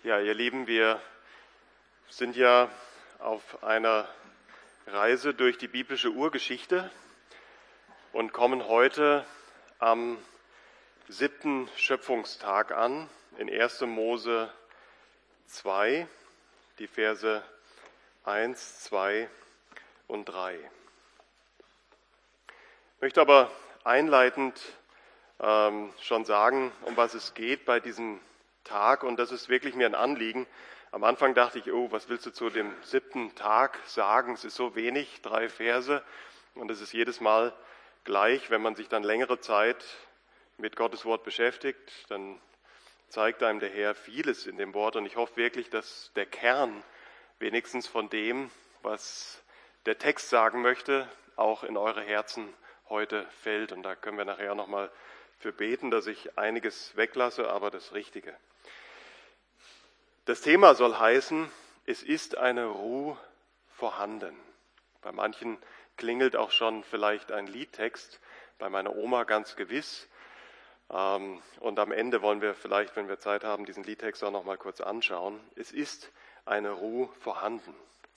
Ja, ihr Lieben, wir sind ja auf einer Reise durch die biblische Urgeschichte und kommen heute am 7. Schöpfungstag an, in 1. Mose 2, die Verse 1, 2 und 3. Ich möchte aber einleitend schon sagen, um was es geht bei diesem Tag, und das ist wirklich mir ein Anliegen. Am Anfang dachte ich, oh, was willst du zu dem 7. Tag sagen? Es ist so wenig, 3 Verse, und es ist jedes Mal gleich. Wenn man sich dann längere Zeit mit Gottes Wort beschäftigt, dann zeigt einem der Herr vieles in dem Wort, und ich hoffe wirklich, dass der Kern wenigstens von dem, was der Text sagen möchte, auch in eure Herzen heute fällt, und da können wir nachher nochmal für beten, dass ich einiges weglasse, aber das Richtige. Das Thema soll heißen, es ist eine Ruhe vorhanden. Bei manchen klingelt auch schon vielleicht ein Liedtext, bei meiner Oma ganz gewiss. Und am Ende wollen wir vielleicht, wenn wir Zeit haben, diesen Liedtext auch noch mal kurz anschauen. Es ist eine Ruhe vorhanden.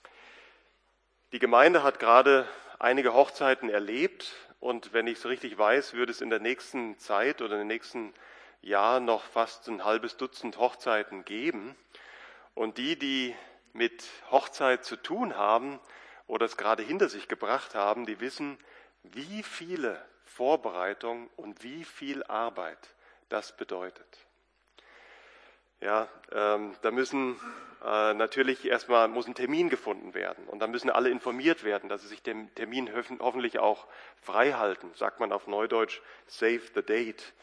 Die Gemeinde hat gerade einige Hochzeiten erlebt, und wenn ich es richtig weiß, würde es in der nächsten Zeit oder in den nächsten Jahren noch fast ein halbes Dutzend Hochzeiten geben. Und die mit Hochzeit zu tun haben oder es gerade hinter sich gebracht haben, die wissen, wie viele Vorbereitungen und wie viel Arbeit das bedeutet. Ja, da müssen natürlich erstmal muss ein Termin gefunden werden, und da müssen alle informiert werden, dass sie sich dem Termin hoffentlich auch frei halten. Sagt man auf Neudeutsch, save the date.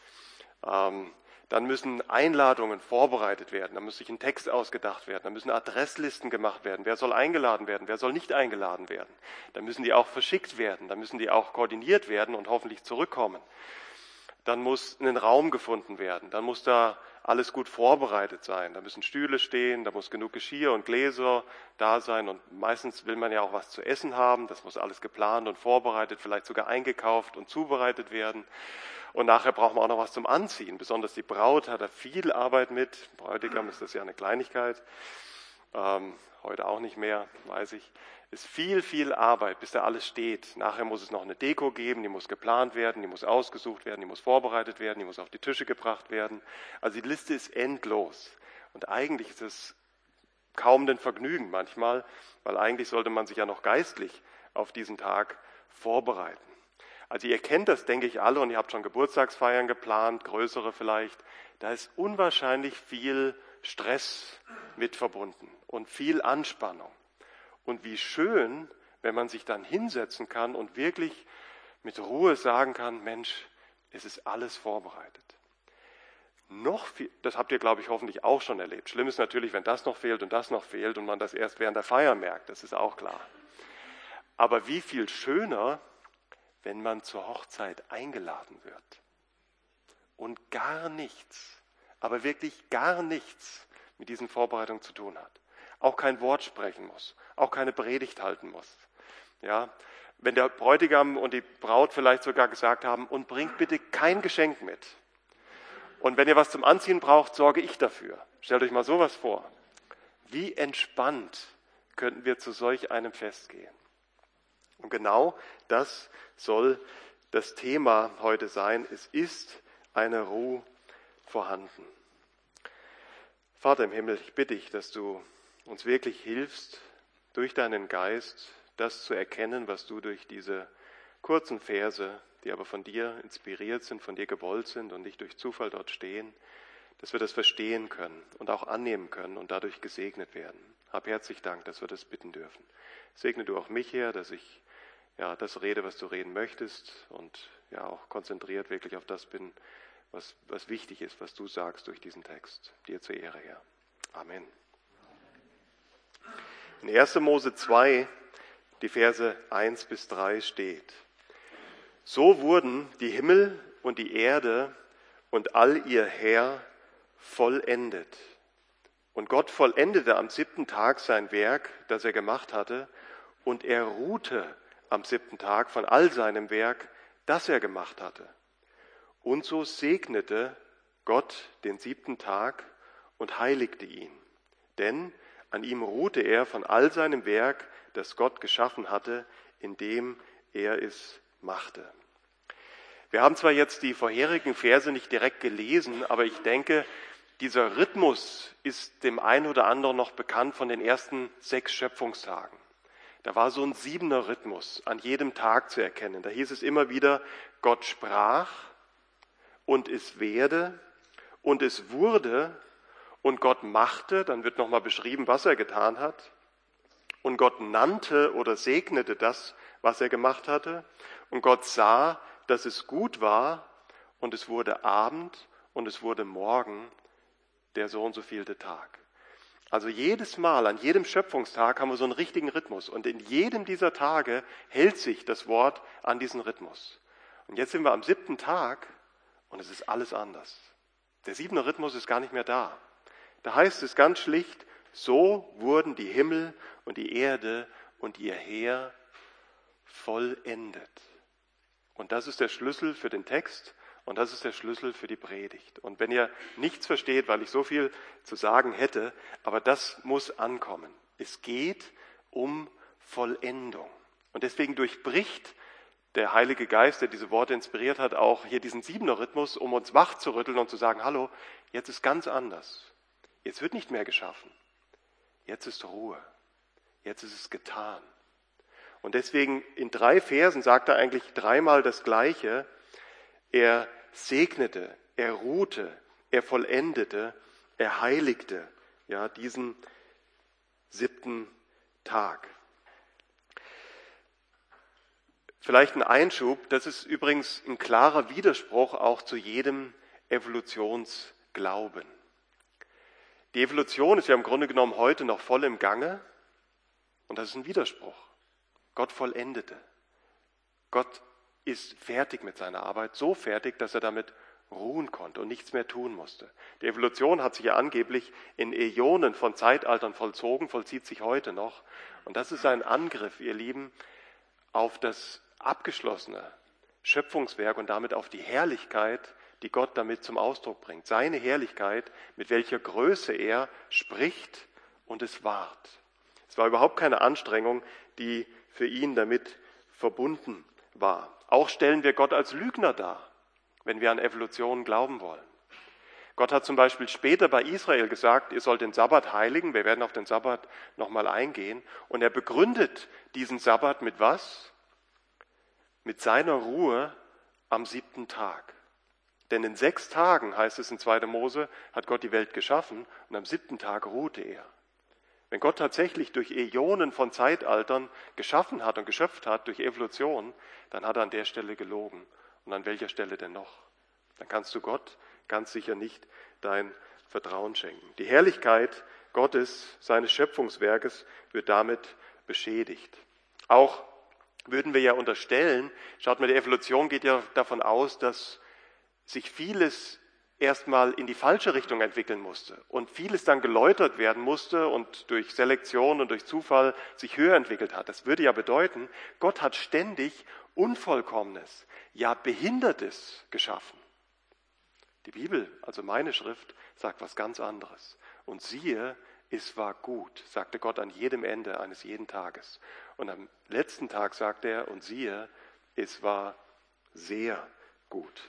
Dann müssen Einladungen vorbereitet werden, da muss sich ein Text ausgedacht werden, da müssen Adresslisten gemacht werden, wer soll eingeladen werden, wer soll nicht eingeladen werden. Da müssen die auch verschickt werden, da müssen die auch koordiniert werden und hoffentlich zurückkommen. Dann muss ein Raum gefunden werden, dann muss da alles gut vorbereitet sein. Da müssen Stühle stehen, da muss genug Geschirr und Gläser da sein, und meistens will man ja auch was zu essen haben. Das muss alles geplant und vorbereitet, vielleicht sogar eingekauft und zubereitet werden. Und nachher braucht man auch noch was zum Anziehen. Besonders die Braut hat da viel Arbeit mit. Bräutigam ist das ja eine Kleinigkeit. Heute auch nicht mehr, weiß ich. Ist viel Arbeit, bis da alles steht. Nachher muss es noch eine Deko geben, die muss geplant werden, die muss ausgesucht werden, die muss vorbereitet werden, die muss auf die Tische gebracht werden. Also die Liste ist endlos. Und eigentlich ist es kaum ein Vergnügen manchmal, weil eigentlich sollte man sich ja noch geistlich auf diesen Tag vorbereiten. Also ihr kennt das, denke ich, alle, und ihr habt schon Geburtstagsfeiern geplant, größere vielleicht. Da ist unwahrscheinlich viel Stress mit verbunden und viel Anspannung. Und wie schön, wenn man sich dann hinsetzen kann und wirklich mit Ruhe sagen kann, Mensch, es ist alles vorbereitet. Noch viel, das habt ihr, glaube ich, hoffentlich auch schon erlebt. Schlimm ist natürlich, wenn das noch fehlt und man das erst während der Feier merkt, das ist auch klar. Aber wie viel schöner, wenn man zur Hochzeit eingeladen wird und gar nichts, aber wirklich gar nichts mit diesen Vorbereitungen zu tun hat. Auch kein Wort sprechen muss, auch keine Predigt halten muss. Ja, wenn der Bräutigam und die Braut vielleicht sogar gesagt haben, und bringt bitte kein Geschenk mit. Und wenn ihr was zum Anziehen braucht, sorge ich dafür. Stellt euch mal sowas vor. Wie entspannt könnten wir zu solch einem Fest gehen. Und genau das soll das Thema heute sein. Es ist eine Ruhe vorhanden. Vater im Himmel, ich bitte dich, dass du uns wirklich hilfst, durch deinen Geist das zu erkennen, was du durch diese kurzen Verse, die aber von dir inspiriert sind, von dir gewollt sind und nicht durch Zufall dort stehen, dass wir das verstehen können und auch annehmen können und dadurch gesegnet werden. Hab herzlich Dank, dass wir das bitten dürfen. Segne du auch mich, Herr, dass ich das rede, was du reden möchtest, und auch konzentriert wirklich auf das bin, was wichtig ist, was du sagst durch diesen Text. Dir zur Ehre, Herr. Amen. In 1. Mose 2, die Verse 1 bis 3 steht: So wurden die Himmel und die Erde und all ihr Heer vollendet. Und Gott vollendete am 7. Tag sein Werk, das er gemacht hatte, und er ruhte am 7. Tag von all seinem Werk, das er gemacht hatte. Und so segnete Gott den 7. Tag und heiligte ihn. denn an ihm ruhte er von all seinem Werk, das Gott geschaffen hatte, indem er es machte. Wir haben zwar jetzt die vorherigen Verse nicht direkt gelesen, aber ich denke, dieser Rhythmus ist dem einen oder anderen noch bekannt von den ersten 6 Schöpfungstagen. Da war so ein 7er Rhythmus an jedem Tag zu erkennen. Da hieß es immer wieder, Gott sprach und es werde und es wurde und Gott machte, dann wird nochmal beschrieben, was er getan hat. Und Gott nannte oder segnete das, was er gemacht hatte. Und Gott sah, dass es gut war und es wurde Abend und es wurde Morgen, der so und so vielte Tag. Also jedes Mal, an jedem Schöpfungstag haben wir so einen richtigen Rhythmus. Und in jedem dieser Tage hält sich das Wort an diesen Rhythmus. Und jetzt sind wir am 7. Tag und es ist alles anders. Der 7er Rhythmus ist gar nicht mehr da. Da heißt es ganz schlicht, so wurden die Himmel und die Erde und ihr Heer vollendet. Und das ist der Schlüssel für den Text und das ist der Schlüssel für die Predigt. Und wenn ihr nichts versteht, weil ich so viel zu sagen hätte, aber das muss ankommen. Es geht um Vollendung. Und deswegen durchbricht der Heilige Geist, der diese Worte inspiriert hat, auch hier diesen 7er Rhythmus, um uns wach zu rütteln und zu sagen, hallo, jetzt ist ganz anders. Jetzt wird nicht mehr geschaffen. Jetzt ist Ruhe. Jetzt ist es getan. Und deswegen in 3 Versen sagt er eigentlich 3-mal das Gleiche. Er segnete, er ruhte, er vollendete, er heiligte, ja, diesen 7. Tag. Vielleicht ein Einschub, das ist übrigens ein klarer Widerspruch auch zu jedem Evolutionsglauben. Die Evolution ist ja im Grunde genommen heute noch voll im Gange und das ist ein Widerspruch. Gott vollendete. Gott ist fertig mit seiner Arbeit, so fertig, dass er damit ruhen konnte und nichts mehr tun musste. Die Evolution hat sich ja angeblich in Äonen von Zeitaltern vollzogen, vollzieht sich heute noch. Und das ist ein Angriff, ihr Lieben, auf das abgeschlossene Schöpfungswerk und damit auf die Herrlichkeit, die Gott damit zum Ausdruck bringt. Seine Herrlichkeit, mit welcher Größe er spricht und es wahrt. Es war überhaupt keine Anstrengung, die für ihn damit verbunden war. Auch stellen wir Gott als Lügner dar, wenn wir an Evolution glauben wollen. Gott hat zum Beispiel später bei Israel gesagt, ihr sollt den Sabbat heiligen. Wir werden auf den Sabbat nochmal eingehen. Und er begründet diesen Sabbat mit was? Mit seiner Ruhe am 7. Tag. Denn in 6 Tagen, heißt es in 2. Mose, hat Gott die Welt geschaffen und am 7. Tag ruhte er. Wenn Gott tatsächlich durch Äonen von Zeitaltern geschaffen hat und geschöpft hat durch Evolution, dann hat er an der Stelle gelogen. Und an welcher Stelle denn noch? Dann kannst du Gott ganz sicher nicht dein Vertrauen schenken. Die Herrlichkeit Gottes, seines Schöpfungswerkes, wird damit beschädigt. Auch würden wir ja unterstellen, schaut mal, die Evolution geht ja davon aus, dass sich vieles erstmal in die falsche Richtung entwickeln musste und vieles dann geläutert werden musste und durch Selektion und durch Zufall sich höher entwickelt hat. Das würde ja bedeuten, Gott hat ständig Unvollkommenes, ja Behindertes geschaffen. Die Bibel, also meine Schrift, sagt was ganz anderes. Und siehe, es war gut, sagte Gott an jedem Ende eines jeden Tages. Und am letzten Tag sagte er, und siehe, es war sehr gut.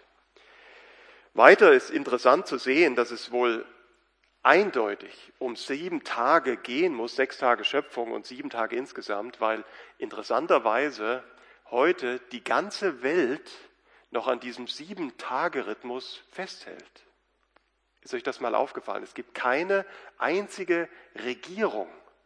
Weiter ist interessant zu sehen, dass es wohl eindeutig um 7 Tage gehen muss, 6 Tage Schöpfung und 7 Tage insgesamt, weil interessanterweise heute die ganze Welt noch an diesem 7-Tage-Rhythmus festhält. Ist euch das mal aufgefallen? Es gibt keine einzige Regierung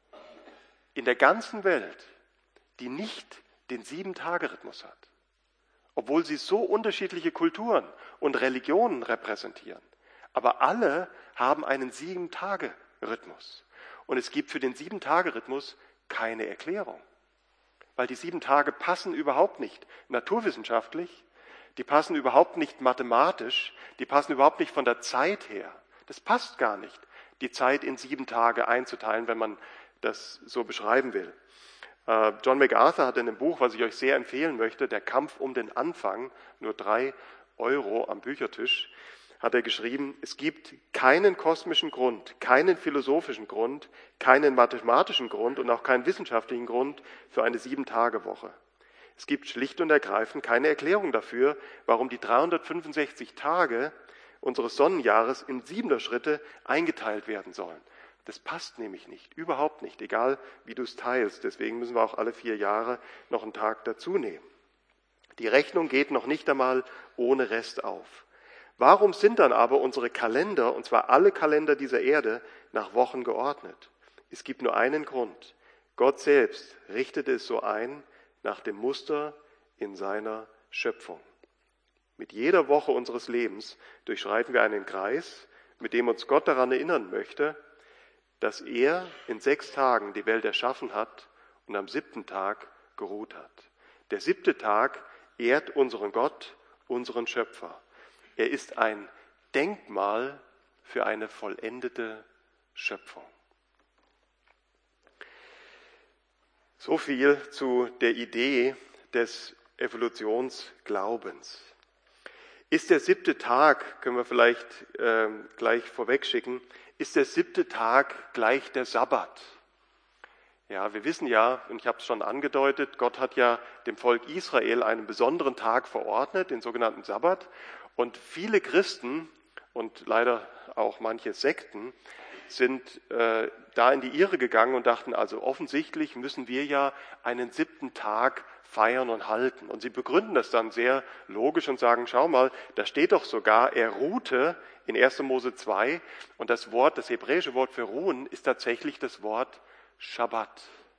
in der ganzen Welt, die nicht den 7-Tage-Rhythmus hat. Obwohl sie so unterschiedliche Kulturen und Religionen repräsentieren. Aber alle haben einen 7-Tage-Rhythmus. Und es gibt für den 7-Tage-Rhythmus keine Erklärung. Weil die 7 Tage passen überhaupt nicht naturwissenschaftlich, die passen überhaupt nicht mathematisch, die passen überhaupt nicht von der Zeit her. Das passt gar nicht, die Zeit in 7 Tage einzuteilen, wenn man das so beschreiben will. John MacArthur hat in einem Buch, was ich euch sehr empfehlen möchte, Der Kampf um den Anfang, nur 3 € am Büchertisch, hat er geschrieben, es gibt keinen kosmischen Grund, keinen philosophischen Grund, keinen mathematischen Grund und auch keinen wissenschaftlichen Grund für eine 7-Tage-Woche. Es gibt schlicht und ergreifend keine Erklärung dafür, warum die 365 Tage unseres Sonnenjahres in 7er Schritte eingeteilt werden sollen. Das passt nämlich nicht, überhaupt nicht, egal wie du es teilst. Deswegen müssen wir auch alle 4 Jahre noch einen Tag dazu nehmen. Die Rechnung geht noch nicht einmal ohne Rest auf. Warum sind dann aber unsere Kalender, und zwar alle Kalender dieser Erde, nach Wochen geordnet? Es gibt nur einen Grund. Gott selbst richtete es so ein, nach dem Muster in seiner Schöpfung. Mit jeder Woche unseres Lebens durchschreiten wir einen Kreis, mit dem uns Gott daran erinnern möchte, dass er in 6 Tagen die Welt erschaffen hat und am 7. Tag geruht hat. Der 7. Tag ehrt unseren Gott, unseren Schöpfer. Er ist ein Denkmal für eine vollendete Schöpfung. So viel zu der Idee des Evolutionsglaubens. Ist der 7. Tag, können wir vielleicht gleich vorwegschicken, ist der 7. Tag gleich der Sabbat? Ja, wir wissen ja, und ich habe es schon angedeutet, Gott hat ja dem Volk Israel einen besonderen Tag verordnet, den sogenannten Sabbat. Und viele Christen und leider auch manche Sekten sind da in die Irre gegangen und dachten, also offensichtlich müssen wir ja einen 7. Tag feiern und halten. Und sie begründen das dann sehr logisch und sagen, schau mal, da steht doch sogar, er ruhte in 1. Mose 2 und das hebräische Wort für ruhen ist tatsächlich das Wort Schabbat.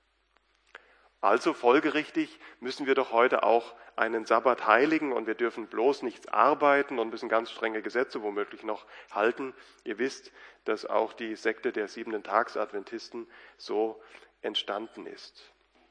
Also folgerichtig müssen wir doch heute auch einen Sabbat heiligen und wir dürfen bloß nichts arbeiten und müssen ganz strenge Gesetze womöglich noch halten. Ihr wisst, dass auch die Sekte der 7-Tags-Adventisten so entstanden ist.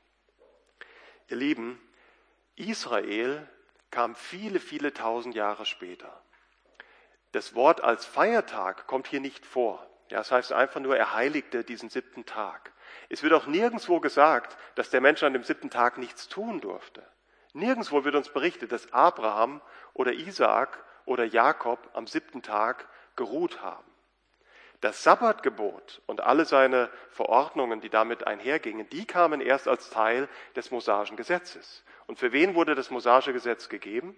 Ihr Lieben, Israel kam viele, viele tausend Jahre später. Das Wort als Feiertag kommt hier nicht vor. Ja, das heißt einfach nur, er heiligte diesen 7. Tag. Es wird auch nirgendwo gesagt, dass der Mensch an dem 7. Tag nichts tun durfte. Nirgendwo wird uns berichtet, dass Abraham oder Isaak oder Jakob am 7. Tag geruht haben. Das Sabbatgebot und alle seine Verordnungen, die damit einhergingen, die kamen erst als Teil des mosaischen Gesetzes. Und für wen wurde das mosaische Gesetz gegeben?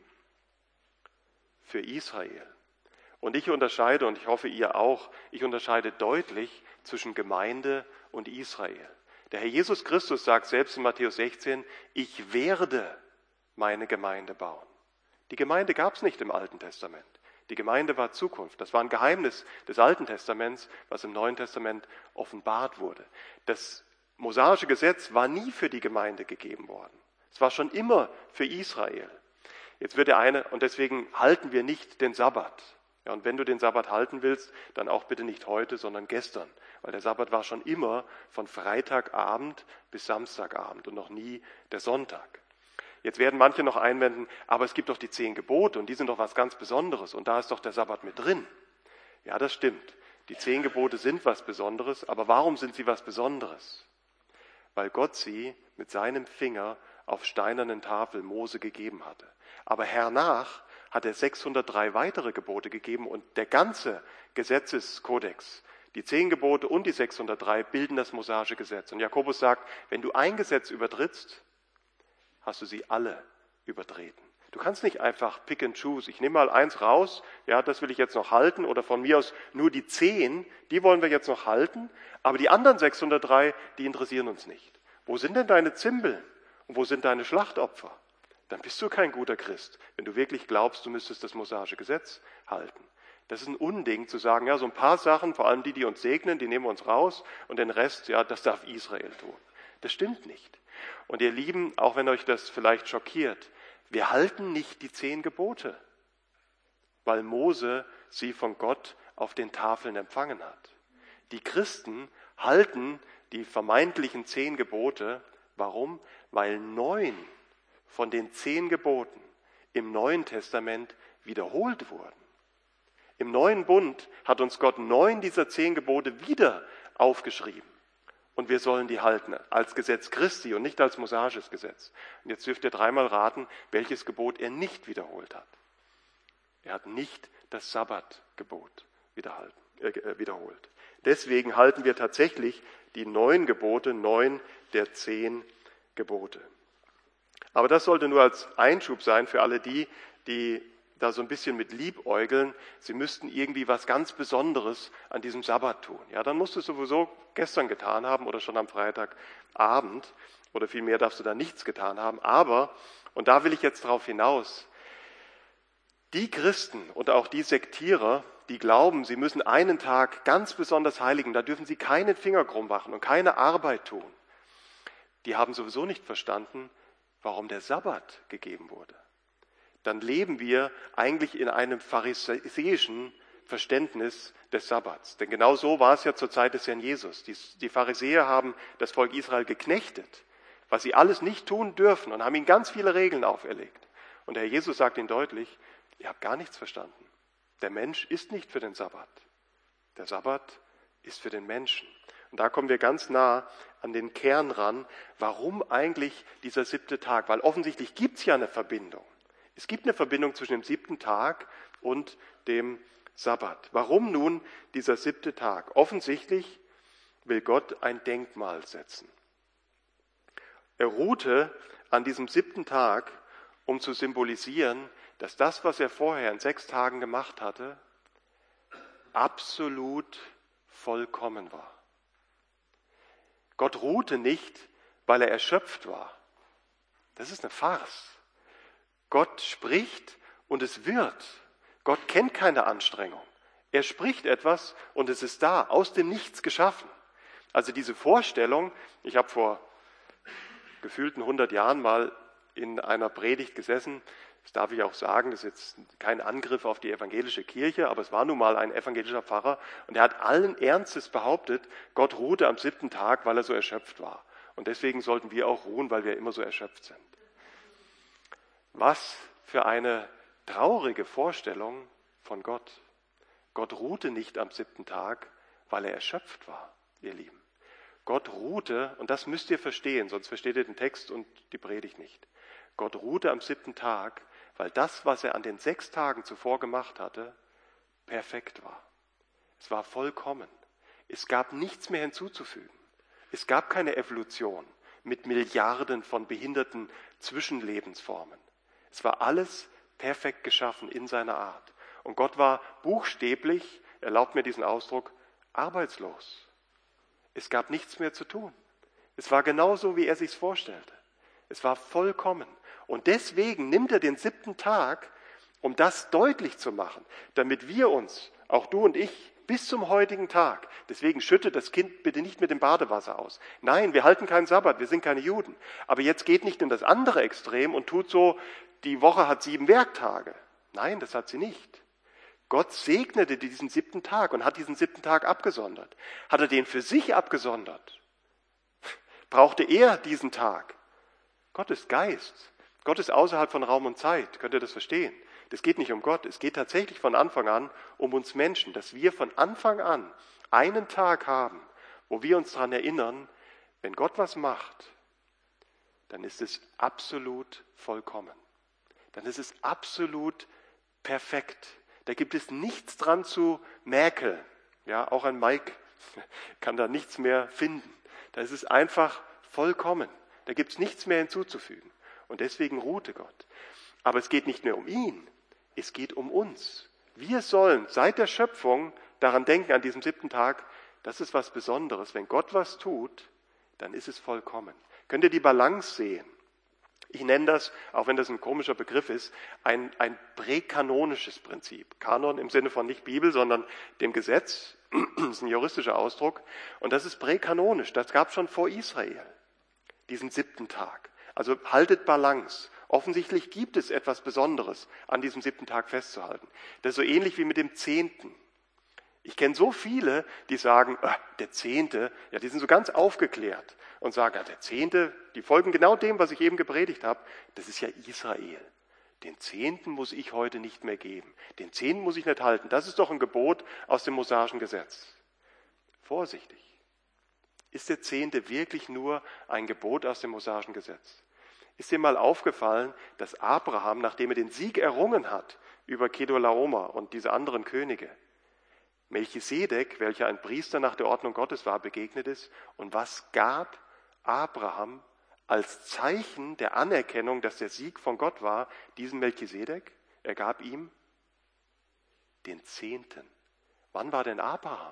Für Israel. Und ich unterscheide, und ich hoffe ihr auch, ich unterscheide deutlich zwischen Gemeinde und Israel. Der Herr Jesus Christus sagt selbst in Matthäus 16, ich werde meine Gemeinde bauen. Die Gemeinde gab es nicht im Alten Testament. Die Gemeinde war Zukunft. Das war ein Geheimnis des Alten Testaments, was im Neuen Testament offenbart wurde. Das mosaische Gesetz war nie für die Gemeinde gegeben worden. Es war schon immer für Israel. Jetzt wird und deswegen halten wir nicht den Sabbat. Ja, und wenn du den Sabbat halten willst, dann auch bitte nicht heute, sondern gestern. Weil der Sabbat war schon immer von Freitagabend bis Samstagabend und noch nie der Sonntag. Jetzt werden manche noch einwenden, aber es gibt doch die 10 Gebote und die sind doch was ganz Besonderes und da ist doch der Sabbat mit drin. Ja, das stimmt. Die 10 Gebote sind was Besonderes, aber warum sind sie was Besonderes? Weil Gott sie mit seinem Finger auf steinernen Tafel Mose gegeben hatte. Aber hernach hat er 603 weitere Gebote gegeben und der ganze Gesetzeskodex, die 10 Gebote und die 603 bilden das mosaische Gesetz. Und Jakobus sagt, wenn du ein Gesetz übertrittst, hast du sie alle übertreten. Du kannst nicht einfach pick and choose. Ich nehme mal eins raus, ja, das will ich jetzt noch halten, oder von mir aus nur die 10, die wollen wir jetzt noch halten, aber die anderen 603, die interessieren uns nicht. Wo sind denn deine Zimbeln und wo sind deine Schlachtopfer? Dann bist du kein guter Christ, wenn du wirklich glaubst, du müsstest das mosaische Gesetz halten. Das ist ein Unding zu sagen, ja, so ein paar Sachen, vor allem die uns segnen, die nehmen wir uns raus und den Rest, ja, das darf Israel tun. Das stimmt nicht. Und ihr Lieben, auch wenn euch das vielleicht schockiert, wir halten nicht die 10 Gebote, weil Mose sie von Gott auf den Tafeln empfangen hat. Die Christen halten die vermeintlichen 10 Gebote. Warum? Weil 9 von den 10 Geboten im Neuen Testament wiederholt wurden. Im Neuen Bund hat uns Gott 9 dieser 10 Gebote wieder aufgeschrieben. Und wir sollen die halten, als Gesetz Christi und nicht als mosaisches Gesetz. Und jetzt dürft ihr 3-mal raten, welches Gebot er nicht wiederholt hat. Er hat nicht das Sabbatgebot wiederholt. Deswegen halten wir tatsächlich die 9 Gebote, 9 der 10 Gebote. Aber das sollte nur als Einschub sein für alle die da so ein bisschen mit liebäugeln, sie müssten irgendwie was ganz Besonderes an diesem Sabbat tun. Ja, dann musst du es sowieso gestern getan haben oder schon am Freitagabend oder vielmehr darfst du da nichts getan haben. Aber, und da will ich jetzt drauf hinaus, die Christen und auch die Sektierer, die glauben, sie müssen einen Tag ganz besonders heiligen, da dürfen sie keinen Finger krumm machen und keine Arbeit tun, die haben sowieso nicht verstanden, warum der Sabbat gegeben wurde. Dann leben wir eigentlich in einem pharisäischen Verständnis des Sabbats. Denn genau so war es ja zur Zeit des Herrn Jesus. Die Pharisäer haben das Volk Israel geknechtet, was sie alles nicht tun dürfen und haben ihnen ganz viele Regeln auferlegt. Und der Herr Jesus sagt ihnen deutlich, ihr habt gar nichts verstanden. Der Mensch ist nicht für den Sabbat. Der Sabbat ist für den Menschen. Und da kommen wir ganz nah an den Kern ran, warum eigentlich dieser 7. Tag? Weil offensichtlich gibt es ja eine Verbindung. Es gibt eine Verbindung zwischen dem 7. Tag und dem Sabbat. Warum nun dieser 7. Tag? Offensichtlich will Gott ein Denkmal setzen. Er ruhte an diesem 7. Tag, um zu symbolisieren, dass das, was er vorher in 6 Tagen gemacht hatte, absolut vollkommen war. Gott ruhte nicht, weil er erschöpft war. Das ist eine Farce. Gott spricht und es wird. Gott kennt keine Anstrengung. Er spricht etwas und es ist da, aus dem Nichts geschaffen. Also diese Vorstellung, ich habe vor gefühlten 100 Jahren mal in einer Predigt gesessen, das darf ich auch sagen, das ist jetzt kein Angriff auf die evangelische Kirche, aber es war nun mal ein evangelischer Pfarrer und er hat allen Ernstes behauptet, Gott ruhte am 7. Tag, weil er so erschöpft war. Und deswegen sollten wir auch ruhen, weil wir immer so erschöpft sind. Was für eine traurige Vorstellung von Gott. Gott ruhte nicht am 7. Tag, weil er erschöpft war, ihr Lieben. Gott ruhte, und das müsst ihr verstehen, sonst versteht ihr den Text und die Predigt nicht. Gott ruhte am 7. Tag, weil das, was er an den 6 Tagen zuvor gemacht hatte, perfekt war. Es war vollkommen. Es gab nichts mehr hinzuzufügen. Es gab keine Evolution mit Milliarden von behinderten Zwischenlebensformen. Es war alles perfekt geschaffen in seiner Art. Und Gott war buchstäblich, erlaubt mir diesen Ausdruck, arbeitslos. Es gab nichts mehr zu tun. Es war genauso, wie er sich's vorstellte. Es war vollkommen. Und deswegen nimmt er den 7. Tag, um das deutlich zu machen, damit wir uns, auch du und ich, bis zum heutigen Tag, deswegen schüttet das Kind bitte nicht mit dem Badewasser aus. Nein, wir halten keinen Sabbat, wir sind keine Juden. Aber jetzt geht nicht in das andere Extrem und tut so, die Woche hat 7 Werktage. Nein, das hat sie nicht. Gott segnete diesen 7. Tag und hat diesen 7. Tag abgesondert. Hat er den für sich abgesondert? Brauchte er diesen Tag? Gott ist Geist. Gott ist außerhalb von Raum und Zeit. Könnt ihr das verstehen? Das geht nicht um Gott. Es geht tatsächlich von Anfang an um uns Menschen, dass wir von Anfang an einen Tag haben, wo wir uns daran erinnern, wenn Gott was macht, dann ist es absolut vollkommen. Dann ist es absolut perfekt. Da gibt es nichts dran zu mäkeln. Ja, auch ein Mike kann da nichts mehr finden. Da ist es einfach vollkommen. Da gibt es nichts mehr hinzuzufügen. Und deswegen ruhte Gott. Aber es geht nicht mehr um ihn. Es geht um uns. Wir sollen seit der Schöpfung daran denken, an diesem 7. Tag, das ist was Besonderes. Wenn Gott was tut, dann ist es vollkommen. Könnt ihr die Balance sehen? Ich nenne das, auch wenn das ein komischer Begriff ist, ein präkanonisches Prinzip. Kanon im Sinne von nicht Bibel, sondern dem Gesetz. Das ist ein juristischer Ausdruck. Und das ist präkanonisch. Das gab es schon vor Israel, diesen 7. Tag. Also haltet Balance. Offensichtlich gibt es etwas Besonderes an diesem 7. Tag festzuhalten. Das ist so ähnlich wie mit dem 10. Ich kenne so viele, die sagen, der 10., ja, die sind so ganz aufgeklärt und sagen, ja, der 10., die folgen genau dem, was ich eben gepredigt habe, das ist ja Israel. Den 10. muss ich heute nicht mehr geben. Den 10. muss ich nicht halten. Das ist doch ein Gebot aus dem mosaischen Gesetz. Vorsichtig. Ist der 10. wirklich nur ein Gebot aus dem mosaischen Gesetz? Ist dir mal aufgefallen, dass Abraham, nachdem er den Sieg errungen hat über Kedorlaomer und diese anderen Könige, Melchisedek, welcher ein Priester nach der Ordnung Gottes war, begegnet ist? Und was gab Abraham als Zeichen der Anerkennung, dass der Sieg von Gott war, diesem Melchisedek? Er gab ihm den Zehnten. Wann war denn Abraham?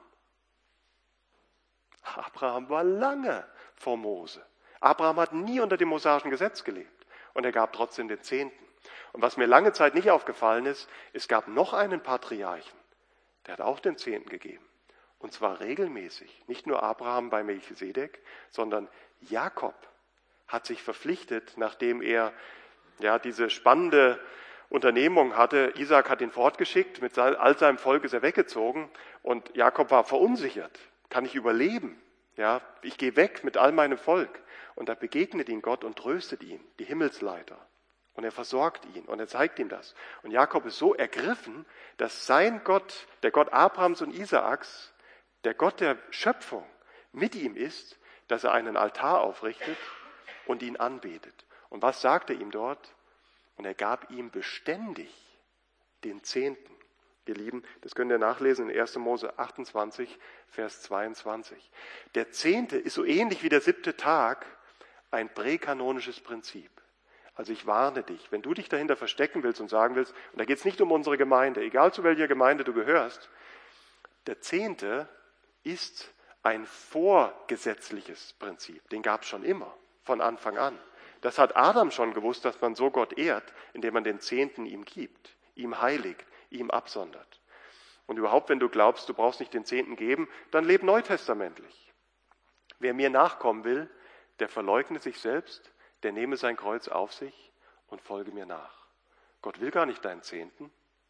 Abraham war lange vor Mose. Abraham hat nie unter dem mosaischen Gesetz gelebt und er gab trotzdem den Zehnten. Und was mir lange Zeit nicht aufgefallen ist, es gab noch einen Patriarchen, der hat auch den Zehnten gegeben. Und zwar regelmäßig. Nicht nur Abraham bei Melchisedek, sondern Jakob hat sich verpflichtet, nachdem er diese spannende Unternehmung hatte. Isaak hat ihn fortgeschickt, mit all seinem Volk ist er weggezogen und Jakob war verunsichert. Kann ich überleben? Ja, ich gehe weg mit all meinem Volk. Und da begegnet ihn Gott und tröstet ihn, die Himmelsleiter. Und er versorgt ihn und er zeigt ihm das. Und Jakob ist so ergriffen, dass sein Gott, der Gott Abrahams und Isaaks, der Gott der Schöpfung, mit ihm ist, dass er einen Altar aufrichtet und ihn anbetet. Und was sagt er ihm dort? Und er gab ihm beständig den Zehnten. Ihr Lieben, das könnt ihr nachlesen in 1. Mose 28, Vers 22. Der Zehnte ist so ähnlich wie der 7. Tag ein präkanonisches Prinzip. Also ich warne dich, wenn du dich dahinter verstecken willst und sagen willst, und da geht es nicht um unsere Gemeinde, egal zu welcher Gemeinde du gehörst, der Zehnte ist ein vorgesetzliches Prinzip. Den gab es schon immer, von Anfang an. Das hat Adam schon gewusst, dass man so Gott ehrt, indem man den Zehnten ihm gibt, ihm heiligt, ihm absondert. Und überhaupt, wenn du glaubst, du brauchst nicht den Zehnten geben, dann leb neutestamentlich. Wer mir nachkommen will, der verleugne sich selbst, der nehme sein Kreuz auf sich und folge mir nach. Gott will gar nicht deinen Zehnten,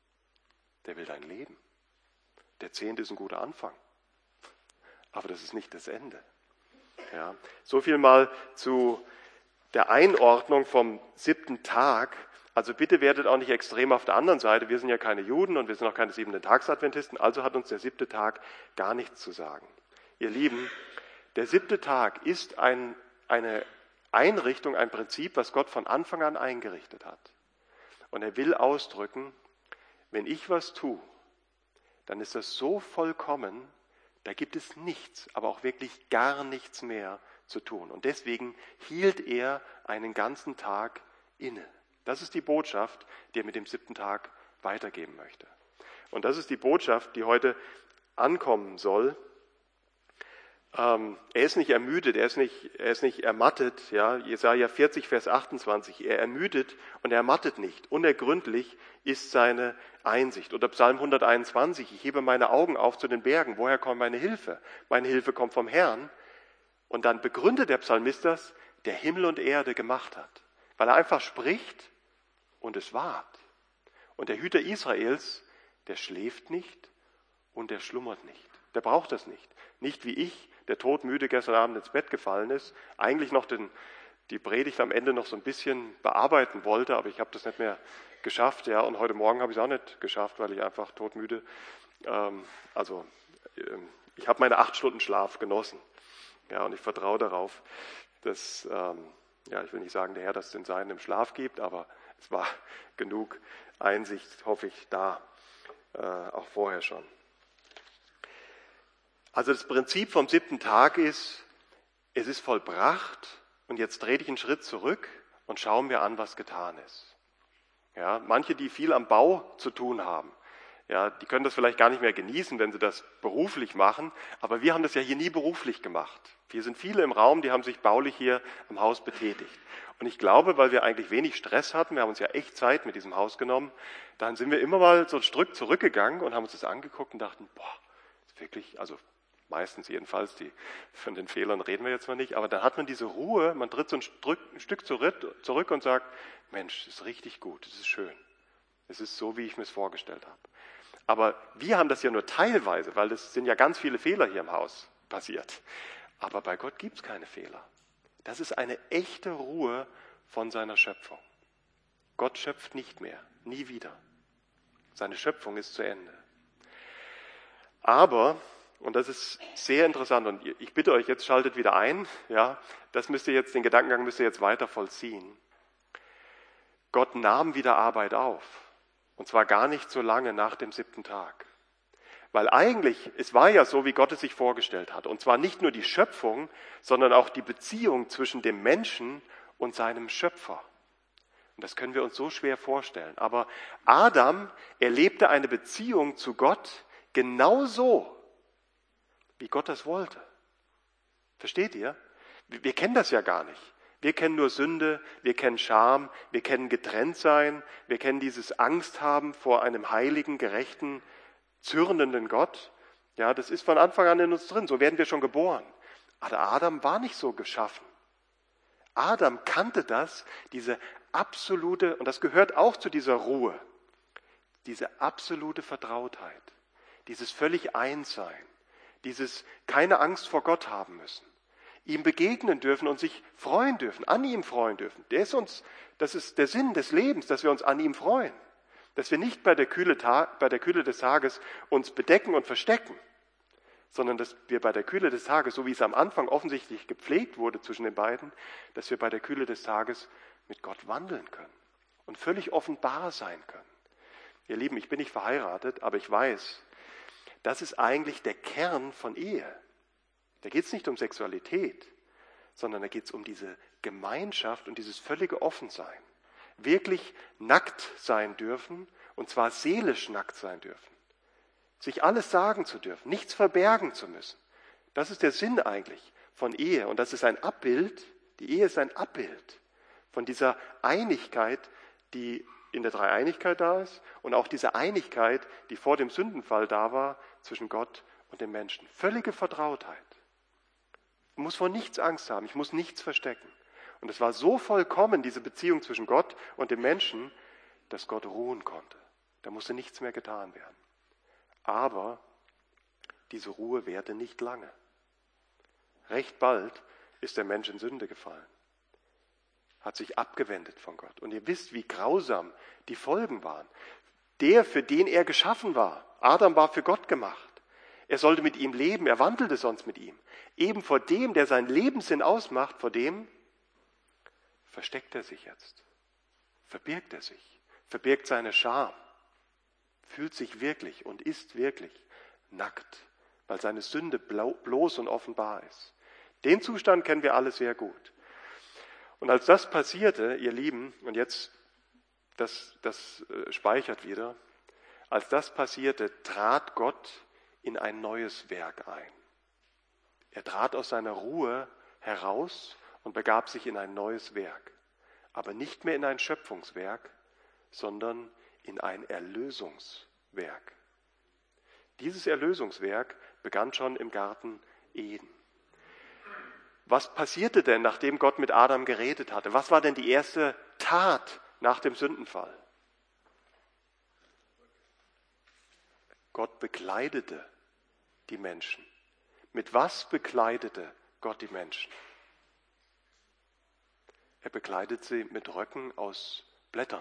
der will dein Leben. Der Zehnte ist ein guter Anfang, aber das ist nicht das Ende. Ja, so viel mal zu der Einordnung vom 7. Tag. Also bitte werdet auch nicht extrem auf der anderen Seite. Wir sind ja keine Juden und wir sind auch keine 7-Tags-Adventisten, also hat uns der 7. Tag gar nichts zu sagen. Ihr Lieben, der 7. Tag ist eine Einrichtung, ein Prinzip, was Gott von Anfang an eingerichtet hat. Und er will ausdrücken, wenn ich was tue, dann ist das so vollkommen, da gibt es nichts, aber auch wirklich gar nichts mehr zu tun. Und deswegen hielt er einen ganzen Tag inne. Das ist die Botschaft, die er mit dem 7. Tag weitergeben möchte. Und das ist die Botschaft, die heute ankommen soll. Er ist nicht ermüdet, er ist nicht ermattet. Ja? Jesaja 40, Vers 28, er ermüdet und er ermattet nicht. Unergründlich ist seine Einsicht. Oder Psalm 121, ich hebe meine Augen auf zu den Bergen. Woher kommt meine Hilfe? Meine Hilfe kommt vom Herrn. Und dann begründet der Psalmist das, der Himmel und Erde gemacht hat. Weil er einfach spricht und es wahrt. Und der Hüter Israels, der schläft nicht und der schlummert nicht. Der braucht das nicht. Nicht wie ich, der todmüde gestern Abend ins Bett gefallen ist, eigentlich noch die Predigt am Ende noch so ein bisschen bearbeiten wollte, aber ich habe das nicht mehr geschafft. Ja, und heute Morgen habe ich es auch nicht geschafft, weil ich einfach todmüde, ich habe meine 8 Stunden Schlaf genossen. Ja, und ich vertraue darauf, dass, ich will nicht sagen, der Herr das den Seinen im Schlaf gibt, aber es war genug Einsicht, hoffe ich, da, auch vorher schon. Also das Prinzip vom 7. Tag ist, es ist vollbracht und jetzt trete ich einen Schritt zurück und schauen wir an, was getan ist. Ja, manche, die viel am Bau zu tun haben, ja, die können das vielleicht gar nicht mehr genießen, wenn sie das beruflich machen, aber wir haben das ja hier nie beruflich gemacht. Wir sind viele im Raum, die haben sich baulich hier am Haus betätigt. Und ich glaube, weil wir eigentlich wenig Stress hatten, wir haben uns ja echt Zeit mit diesem Haus genommen, dann sind wir immer mal so ein Stück zurückgegangen und haben uns das angeguckt und dachten, ist wirklich, also meistens jedenfalls, von den Fehlern reden wir jetzt mal nicht, aber dann hat man diese Ruhe, man tritt so ein Stück zurück und sagt, Mensch, das ist richtig gut, das ist schön. Es ist so, wie ich mir es vorgestellt habe. Aber wir haben das ja nur teilweise, weil es sind ja ganz viele Fehler hier im Haus passiert. Aber bei Gott gibt es keine Fehler. Das ist eine echte Ruhe von seiner Schöpfung. Gott schöpft nicht mehr, nie wieder. Seine Schöpfung ist zu Ende. Aber, und das ist sehr interessant, und ich bitte euch, jetzt schaltet wieder ein, ja, den Gedankengang müsst ihr jetzt weiter vollziehen. Gott nahm wieder Arbeit auf. Und zwar gar nicht so lange nach dem 7. Tag. Weil eigentlich, es war ja so, wie Gott es sich vorgestellt hat. Und zwar nicht nur die Schöpfung, sondern auch die Beziehung zwischen dem Menschen und seinem Schöpfer. Und das können wir uns so schwer vorstellen. Aber Adam erlebte eine Beziehung zu Gott genauso, wie Gott das wollte. Versteht ihr? Wir kennen das ja gar nicht. Wir kennen nur Sünde, wir kennen Scham, wir kennen Getrenntsein, wir kennen dieses Angst haben vor einem heiligen, gerechten, zürnenden Gott. Ja, das ist von Anfang an in uns drin. So werden wir schon geboren. Aber Adam war nicht so geschaffen. Adam kannte das, diese absolute, und das gehört auch zu dieser Ruhe, diese absolute Vertrautheit, dieses völlig Einssein, dieses keine Angst vor Gott haben müssen, ihm begegnen dürfen und sich freuen dürfen, an ihm freuen dürfen. Das ist der Sinn des Lebens, dass wir uns an ihm freuen, dass wir nicht bei der Kühle des Tages uns bedecken und verstecken, sondern dass wir bei der Kühle des Tages, so wie es am Anfang offensichtlich gepflegt wurde zwischen den beiden, dass wir bei der Kühle des Tages mit Gott wandeln können und völlig offenbar sein können. Ihr Lieben, ich bin nicht verheiratet, aber ich weiß, das ist eigentlich der Kern von Ehe. Da geht es nicht um Sexualität, sondern da geht es um diese Gemeinschaft und dieses völlige Offensein. Wirklich nackt sein dürfen, und zwar seelisch nackt sein dürfen. Sich alles sagen zu dürfen, nichts verbergen zu müssen. Das ist der Sinn eigentlich von Ehe. Und das ist ein Abbild, die Ehe ist ein Abbild von dieser Einigkeit, die in der Dreieinigkeit da ist und auch diese Einigkeit, die vor dem Sündenfall da war zwischen Gott und dem Menschen. Völlige Vertrautheit. Ich muss vor nichts Angst haben, ich muss nichts verstecken. Und es war so vollkommen, diese Beziehung zwischen Gott und dem Menschen, dass Gott ruhen konnte. Da musste nichts mehr getan werden. Aber diese Ruhe währte nicht lange. Recht bald ist der Mensch in Sünde gefallen, hat sich abgewendet von Gott. Und ihr wisst, wie grausam die Folgen waren. Der, für den er geschaffen war, Adam war für Gott gemacht. Er sollte mit ihm leben, er wandelte sonst mit ihm. Eben vor dem, der seinen Lebenssinn ausmacht, vor dem versteckt er sich jetzt, verbirgt er sich, verbirgt seine Scham, fühlt sich wirklich und ist wirklich nackt, weil seine Sünde bloß und offenbar ist. Den Zustand kennen wir alle sehr gut. Und als das passierte, ihr Lieben, und jetzt, das speichert wieder, als das passierte, trat Gott in ein neues Werk ein. Er trat aus seiner Ruhe heraus und begab sich in ein neues Werk. Aber nicht mehr in ein Schöpfungswerk, sondern in ein Erlösungswerk. Dieses Erlösungswerk begann schon im Garten Eden. Was passierte denn, nachdem Gott mit Adam geredet hatte? Was war denn die erste Tat nach dem Sündenfall? Gott bekleidete die Menschen. Mit was bekleidete Gott die Menschen? Er bekleidet sie mit Röcken aus Blättern.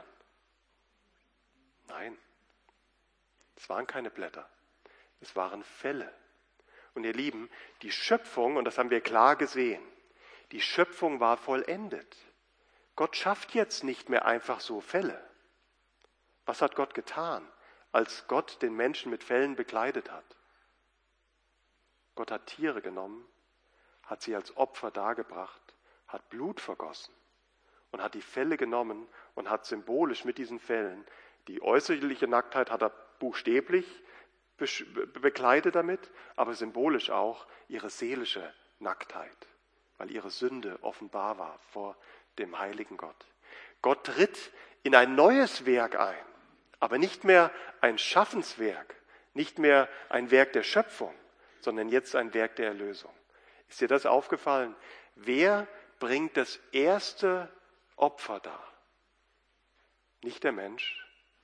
Nein, es waren keine Blätter, es waren Felle. Und ihr Lieben, die Schöpfung, und das haben wir klar gesehen, die Schöpfung war vollendet. Gott schafft jetzt nicht mehr einfach so Felle. Was hat Gott getan, als Gott den Menschen mit Fellen bekleidet hat? Gott hat Tiere genommen, hat sie als Opfer dargebracht, hat Blut vergossen und hat die Felle genommen und hat symbolisch mit diesen Fellen, die äußerliche Nacktheit hat er buchstäblich bekleidet damit, aber symbolisch auch ihre seelische Nacktheit, weil ihre Sünde offenbar war vor dem heiligen Gott. Gott tritt in ein neues Werk ein, aber nicht mehr ein Schaffenswerk, nicht mehr ein Werk der Schöpfung, sondern jetzt ein Werk der Erlösung. Ist dir das aufgefallen? Wer bringt das erste Opfer dar? Nicht der Mensch,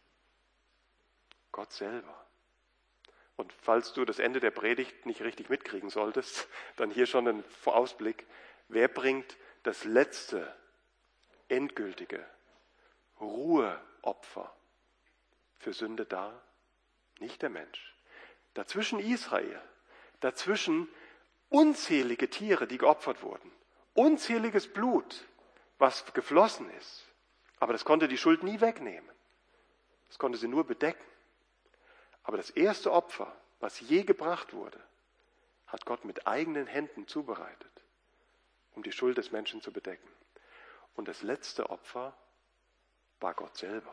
Gott selber. Und falls du das Ende der Predigt nicht richtig mitkriegen solltest, dann hier schon ein Ausblick. Wer bringt das letzte, endgültige Ruheopfer für Sünde dar? Nicht der Mensch. Dazwischen Israel, dazwischen unzählige Tiere, die geopfert wurden, unzähliges Blut, was geflossen ist. Aber das konnte die Schuld nie wegnehmen. Das konnte sie nur bedecken. Aber das erste Opfer, was je gebracht wurde, hat Gott mit eigenen Händen zubereitet, um die Schuld des Menschen zu bedecken. Und das letzte Opfer war Gott selber.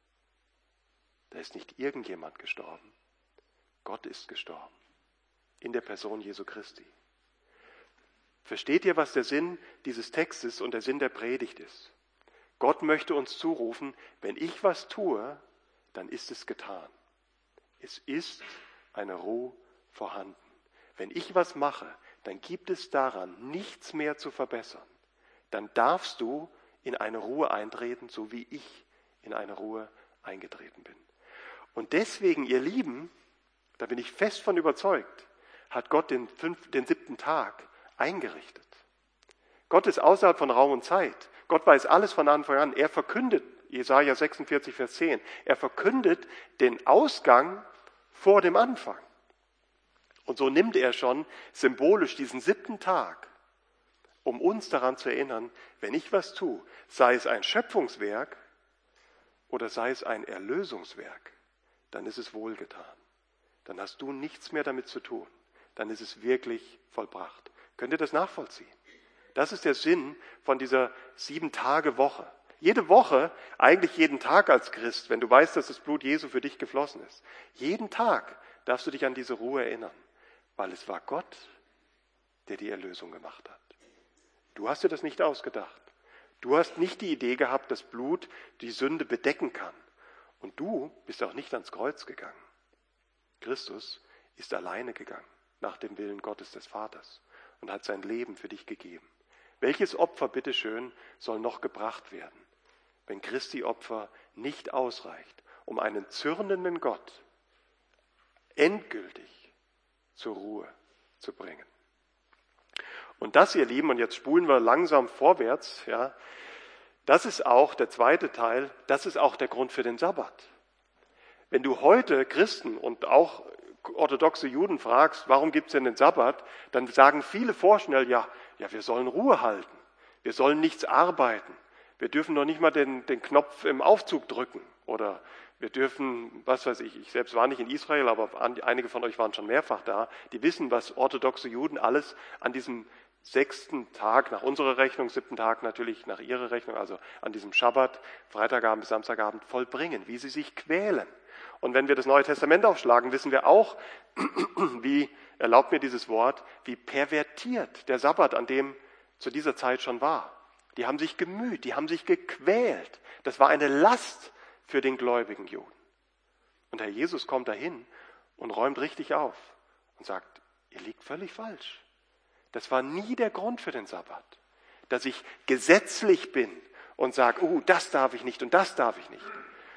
Da ist nicht irgendjemand gestorben. Gott ist gestorben. In der Person Jesu Christi. Versteht ihr, was der Sinn dieses Textes und der Sinn der Predigt ist? Gott möchte uns zurufen, wenn ich was tue, dann ist es getan. Es ist eine Ruhe vorhanden. Wenn ich was mache, dann gibt es daran nichts mehr zu verbessern. Dann darfst du in eine Ruhe eintreten, so wie ich in eine Ruhe eingetreten bin. Und deswegen, ihr Lieben, da bin ich fest von überzeugt, hat Gott den 7. Tag eingerichtet. Gott ist außerhalb von Raum und Zeit. Gott weiß alles von Anfang an. Er verkündet, Jesaja 46, Vers 10, er verkündet den Ausgang vor dem Anfang. Und so nimmt er schon symbolisch diesen 7. Tag, um uns daran zu erinnern, wenn ich was tue, sei es ein Schöpfungswerk oder sei es ein Erlösungswerk, dann ist es wohlgetan. Dann hast du nichts mehr damit zu tun. Dann ist es wirklich vollbracht. Könnt ihr das nachvollziehen? Das ist der Sinn von dieser 7-Tage-Woche. Jede Woche, eigentlich jeden Tag als Christ, wenn du weißt, dass das Blut Jesu für dich geflossen ist. Jeden Tag darfst du dich an diese Ruhe erinnern, weil es war Gott, der die Erlösung gemacht hat. Du hast dir das nicht ausgedacht. Du hast nicht die Idee gehabt, dass Blut die Sünde bedecken kann. Und du bist auch nicht ans Kreuz gegangen. Christus ist alleine gegangen, nach dem Willen Gottes des Vaters, und hat sein Leben für dich gegeben. Welches Opfer, bitteschön, soll noch gebracht werden, wenn Christi Opfer nicht ausreicht, um einen zürnenden Gott endgültig zur Ruhe zu bringen? Und das, ihr Lieben, und jetzt spulen wir langsam vorwärts, ja, das ist auch der zweite Teil, das ist auch der Grund für den Sabbat. Wenn du heute Christen und auch orthodoxe Juden fragst, warum gibt es denn den Sabbat, dann sagen viele vorschnell, ja, wir sollen Ruhe halten, wir sollen nichts arbeiten, wir dürfen noch nicht mal den Knopf im Aufzug drücken oder wir dürfen, was weiß ich selbst war nicht in Israel, aber einige von euch waren schon mehrfach da, die wissen, was orthodoxe Juden alles an diesem 6. Tag, nach unserer Rechnung, 7. Tag natürlich nach ihrer Rechnung, also an diesem Schabbat, Freitagabend bis Samstagabend vollbringen, wie sie sich quälen. Und wenn wir das Neue Testament aufschlagen, wissen wir auch, wie, erlaubt mir dieses Wort, wie pervertiert der Sabbat an dem zu dieser Zeit schon war. Die haben sich gemüht, die haben sich gequält. Das war eine Last für den gläubigen Juden. Und Herr Jesus kommt dahin und räumt richtig auf und sagt, ihr liegt völlig falsch. Das war nie der Grund für den Sabbat, dass ich gesetzlich bin und sage, das darf ich nicht und das darf ich nicht.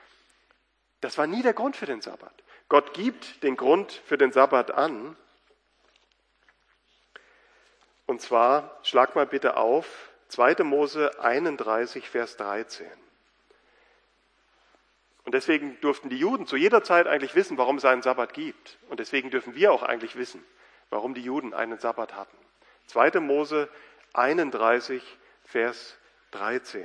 Das war nie der Grund für den Sabbat. Gott gibt den Grund für den Sabbat an. Und zwar, schlag mal bitte auf, 2. Mose 31, Vers 13. Und deswegen durften die Juden zu jeder Zeit eigentlich wissen, warum es einen Sabbat gibt. Und deswegen dürfen wir auch eigentlich wissen, warum die Juden einen Sabbat hatten. 2. Mose 31, Vers 13.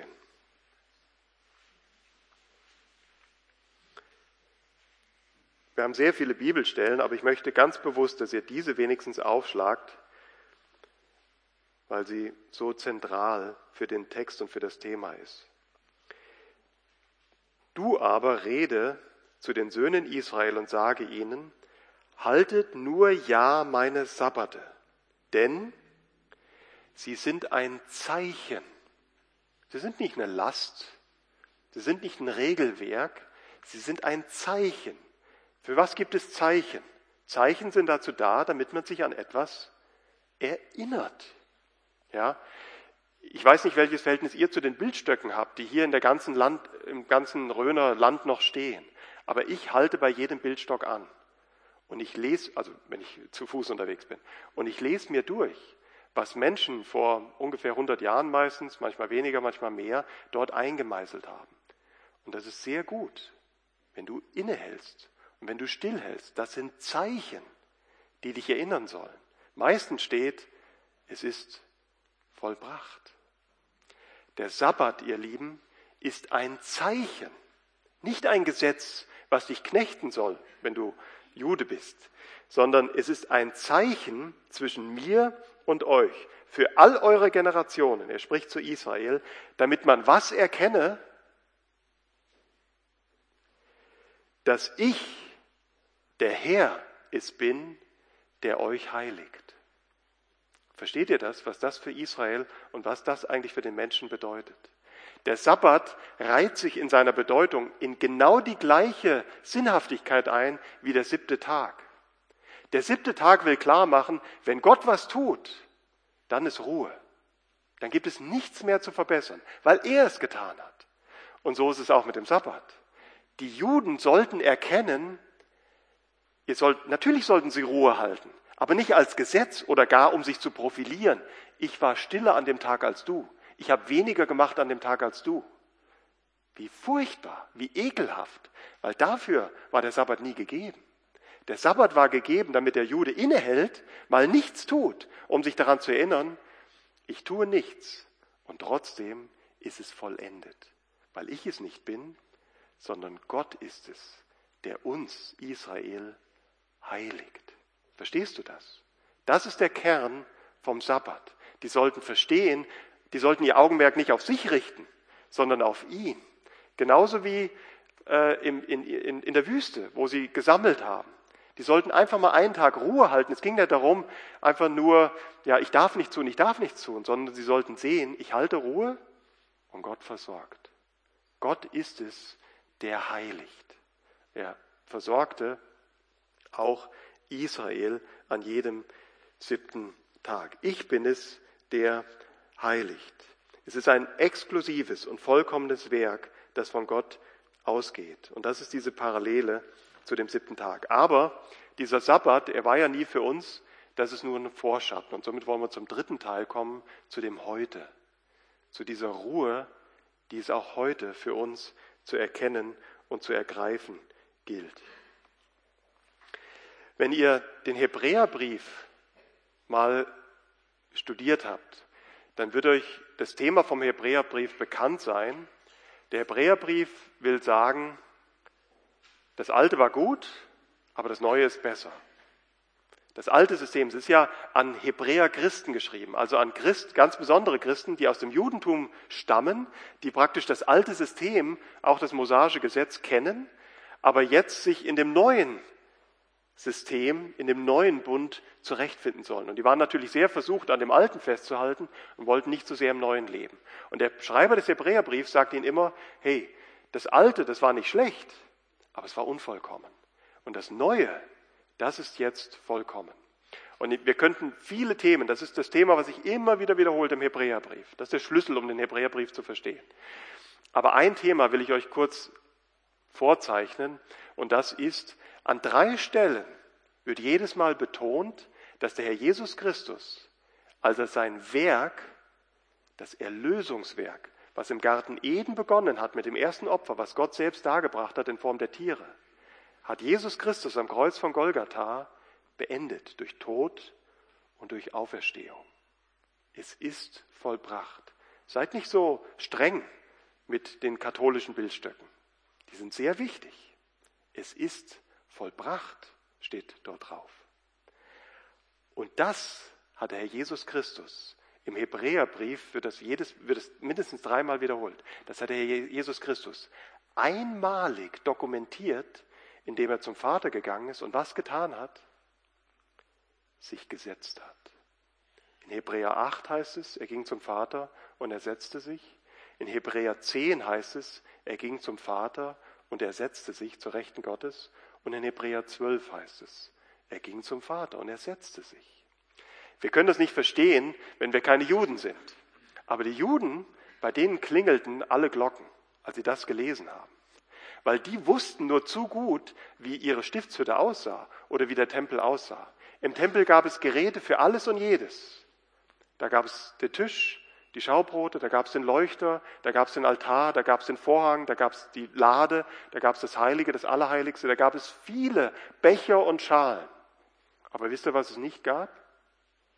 Wir haben sehr viele Bibelstellen, aber ich möchte ganz bewusst, dass ihr diese wenigstens aufschlagt, weil sie so zentral für den Text und für das Thema ist. Du aber rede zu den Söhnen Israel und sage ihnen, haltet nur ja meine Sabbate, denn sie sind ein Zeichen. Sie sind nicht eine Last, sie sind nicht ein Regelwerk, sie sind ein Zeichen. Für was gibt es Zeichen? Zeichen sind dazu da, damit man sich an etwas erinnert. Ja? Ich weiß nicht, welches Verhältnis ihr zu den Bildstöcken habt, die hier im ganzen Rhöner Land noch stehen. Aber ich halte bei jedem Bildstock an. Und ich lese, also wenn ich zu Fuß unterwegs bin, und ich lese mir durch, was Menschen vor ungefähr 100 Jahren meistens, manchmal weniger, manchmal mehr, dort eingemeißelt haben. Und das ist sehr gut, wenn du innehältst. Und wenn du stillhältst, das sind Zeichen, die dich erinnern sollen. Meistens steht, es ist vollbracht. Der Sabbat, ihr Lieben, ist ein Zeichen, nicht ein Gesetz, was dich knechten soll, wenn du Jude bist, sondern es ist ein Zeichen zwischen mir und euch für all eure Generationen. Er spricht zu Israel, damit man was erkenne, dass ich, der Herr, es bin, der euch heiligt. Versteht ihr das, was das für Israel und was das eigentlich für den Menschen bedeutet? Der Sabbat reiht sich in seiner Bedeutung in genau die gleiche Sinnhaftigkeit ein wie der 7. Tag. Der 7. Tag will klar machen, wenn Gott was tut, dann ist Ruhe. Dann gibt es nichts mehr zu verbessern, weil er es getan hat. Und so ist es auch mit dem Sabbat. Die Juden sollten erkennen, natürlich sollten sie Ruhe halten, aber nicht als Gesetz oder gar um sich zu profilieren. Ich war stiller an dem Tag als du. Ich habe weniger gemacht an dem Tag als du. Wie furchtbar, wie ekelhaft, weil dafür war der Sabbat nie gegeben. Der Sabbat war gegeben, damit der Jude innehält, mal nichts tut, um sich daran zu erinnern, ich tue nichts und trotzdem ist es vollendet, weil ich es nicht bin, sondern Gott ist es, der uns, Israel, heiligt. Verstehst du das? Das ist der Kern vom Sabbat. Die sollten verstehen, die sollten ihr Augenmerk nicht auf sich richten, sondern auf ihn. Genauso wie in der Wüste, wo sie gesammelt haben. Die sollten einfach mal einen Tag Ruhe halten. Es ging nicht darum, einfach nur, ich darf nicht tun, sondern sie sollten sehen, ich halte Ruhe und Gott versorgt. Gott ist es, der heiligt. Er versorgte auch Israel an jedem 7. Tag. Ich bin es, der heiligt. Es ist ein exklusives und vollkommenes Werk, das von Gott ausgeht. Und das ist diese Parallele zu dem 7. Tag. Aber dieser Sabbat, er war ja nie für uns, das ist nur ein Vorschatten. Und somit wollen wir zum 3. Teil kommen, zu dem Heute. Zu dieser Ruhe, die es auch heute für uns zu erkennen und zu ergreifen gilt. Wenn ihr den Hebräerbrief mal studiert habt, dann wird euch das Thema vom Hebräerbrief bekannt sein. Der Hebräerbrief will sagen, das Alte war gut, aber das Neue ist besser. Das alte System, es ist ja an Hebräer-Christen geschrieben, also an ganz besondere Christen, die aus dem Judentum stammen, die praktisch das alte System, auch das mosaische Gesetz kennen, aber jetzt sich in dem neuen System, in dem neuen Bund zurechtfinden sollen. Und die waren natürlich sehr versucht, an dem Alten festzuhalten und wollten nicht so sehr im Neuen leben. Und der Schreiber des Hebräerbriefs sagt ihnen immer, hey, das Alte, das war nicht schlecht, aber es war unvollkommen. Und das Neue, das ist jetzt vollkommen. Und wir könnten viele Themen, das ist das Thema, was sich immer wieder wiederholt im Hebräerbrief. Das ist der Schlüssel, um den Hebräerbrief zu verstehen. Aber ein Thema will ich euch kurz vorzeichnen, und das ist, an 3 Stellen wird jedes Mal betont, dass der Herr Jesus Christus, als er sein Werk, das Erlösungswerk, was im Garten Eden begonnen hat mit dem ersten Opfer, was Gott selbst dargebracht hat in Form der Tiere, hat Jesus Christus am Kreuz von Golgatha beendet durch Tod und durch Auferstehung. Es ist vollbracht. Seid nicht so streng mit den katholischen Bildstöcken. Die sind sehr wichtig. Es ist vollbracht, steht dort drauf. Und das hat der Herr Jesus Christus im Hebräerbrief, wird das mindestens 3-mal wiederholt. Das hat der Herr Jesus Christus einmalig dokumentiert, indem er zum Vater gegangen ist und was getan hat? Sich gesetzt hat. In Hebräer 8 heißt es, er ging zum Vater und er setzte sich. In Hebräer 10 heißt es, er ging zum Vater und er setzte sich zur Rechten Gottes. Und in Hebräer 12 heißt es, er ging zum Vater und er setzte sich. Wir können das nicht verstehen, wenn wir keine Juden sind. Aber die Juden, bei denen klingelten alle Glocken, als sie das gelesen haben. Weil die wussten nur zu gut, wie ihre Stiftshütte aussah oder wie der Tempel aussah. Im Tempel gab es Geräte für alles und jedes. Da gab es den Tisch, die Schaubrote, da gab es den Leuchter, da gab es den Altar, da gab es den Vorhang, da gab es die Lade, da gab es das Heilige, das Allerheiligste, da gab es viele Becher und Schalen. Aber wisst ihr, was es nicht gab?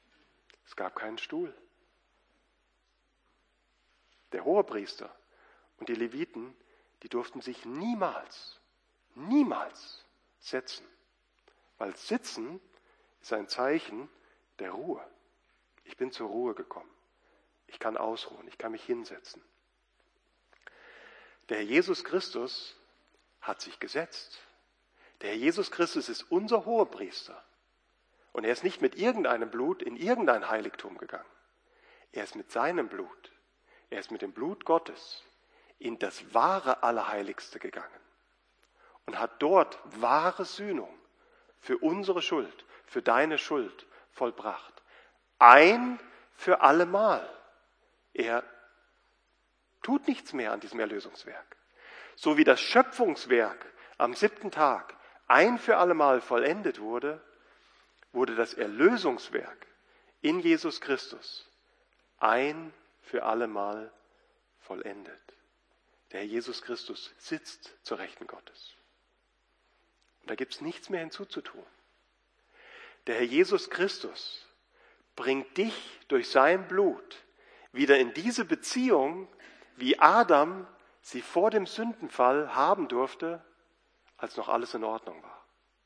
Es gab keinen Stuhl. Der Hohepriester Und die Leviten, die durften sich niemals setzen. Weil Sitzen ist ein Zeichen der Ruhe. Ich bin zur Ruhe gekommen. Ich kann ausruhen, ich kann mich hinsetzen. Der Herr Jesus Christus hat sich gesetzt. Der Herr Jesus Christus ist unser Hohepriester. Und er ist nicht mit irgendeinem Blut in irgendein Heiligtum gegangen. Er ist mit seinem Blut, er ist mit dem Blut Gottes in das wahre Allerheiligste gegangen und hat dort wahre Sühnung für unsere Schuld, für deine Schuld vollbracht. Ein für allemal. Er tut nichts mehr an diesem Erlösungswerk. So wie das Schöpfungswerk am 7. Tag ein für allemal vollendet wurde, wurde das Erlösungswerk in Jesus Christus ein für allemal vollendet. Der Herr Jesus Christus sitzt zur Rechten Gottes. Und da gibt es nichts mehr hinzuzutun. Der Herr Jesus Christus bringt dich durch sein Blut wieder in diese Beziehung, wie Adam sie vor dem Sündenfall haben durfte, als noch alles in Ordnung war.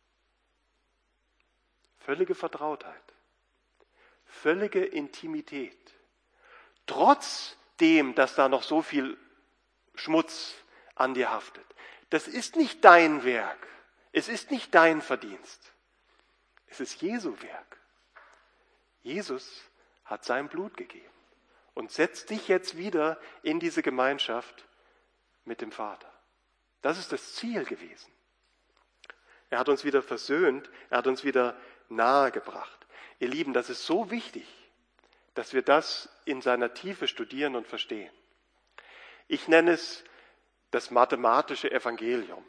Völlige Vertrautheit, völlige Intimität. Trotzdem, dass da noch so viel Schmutz an dir haftet. Das ist nicht dein Werk. Es ist nicht dein Verdienst. Es ist Jesu Werk. Jesus hat sein Blut gegeben und setzt dich jetzt wieder in diese Gemeinschaft mit dem Vater. Das ist das Ziel gewesen. Er hat uns wieder versöhnt, er hat uns wieder nahegebracht. Ihr Lieben, das ist so wichtig, dass wir das in seiner Tiefe studieren und verstehen. Ich nenne es das mathematische Evangelium.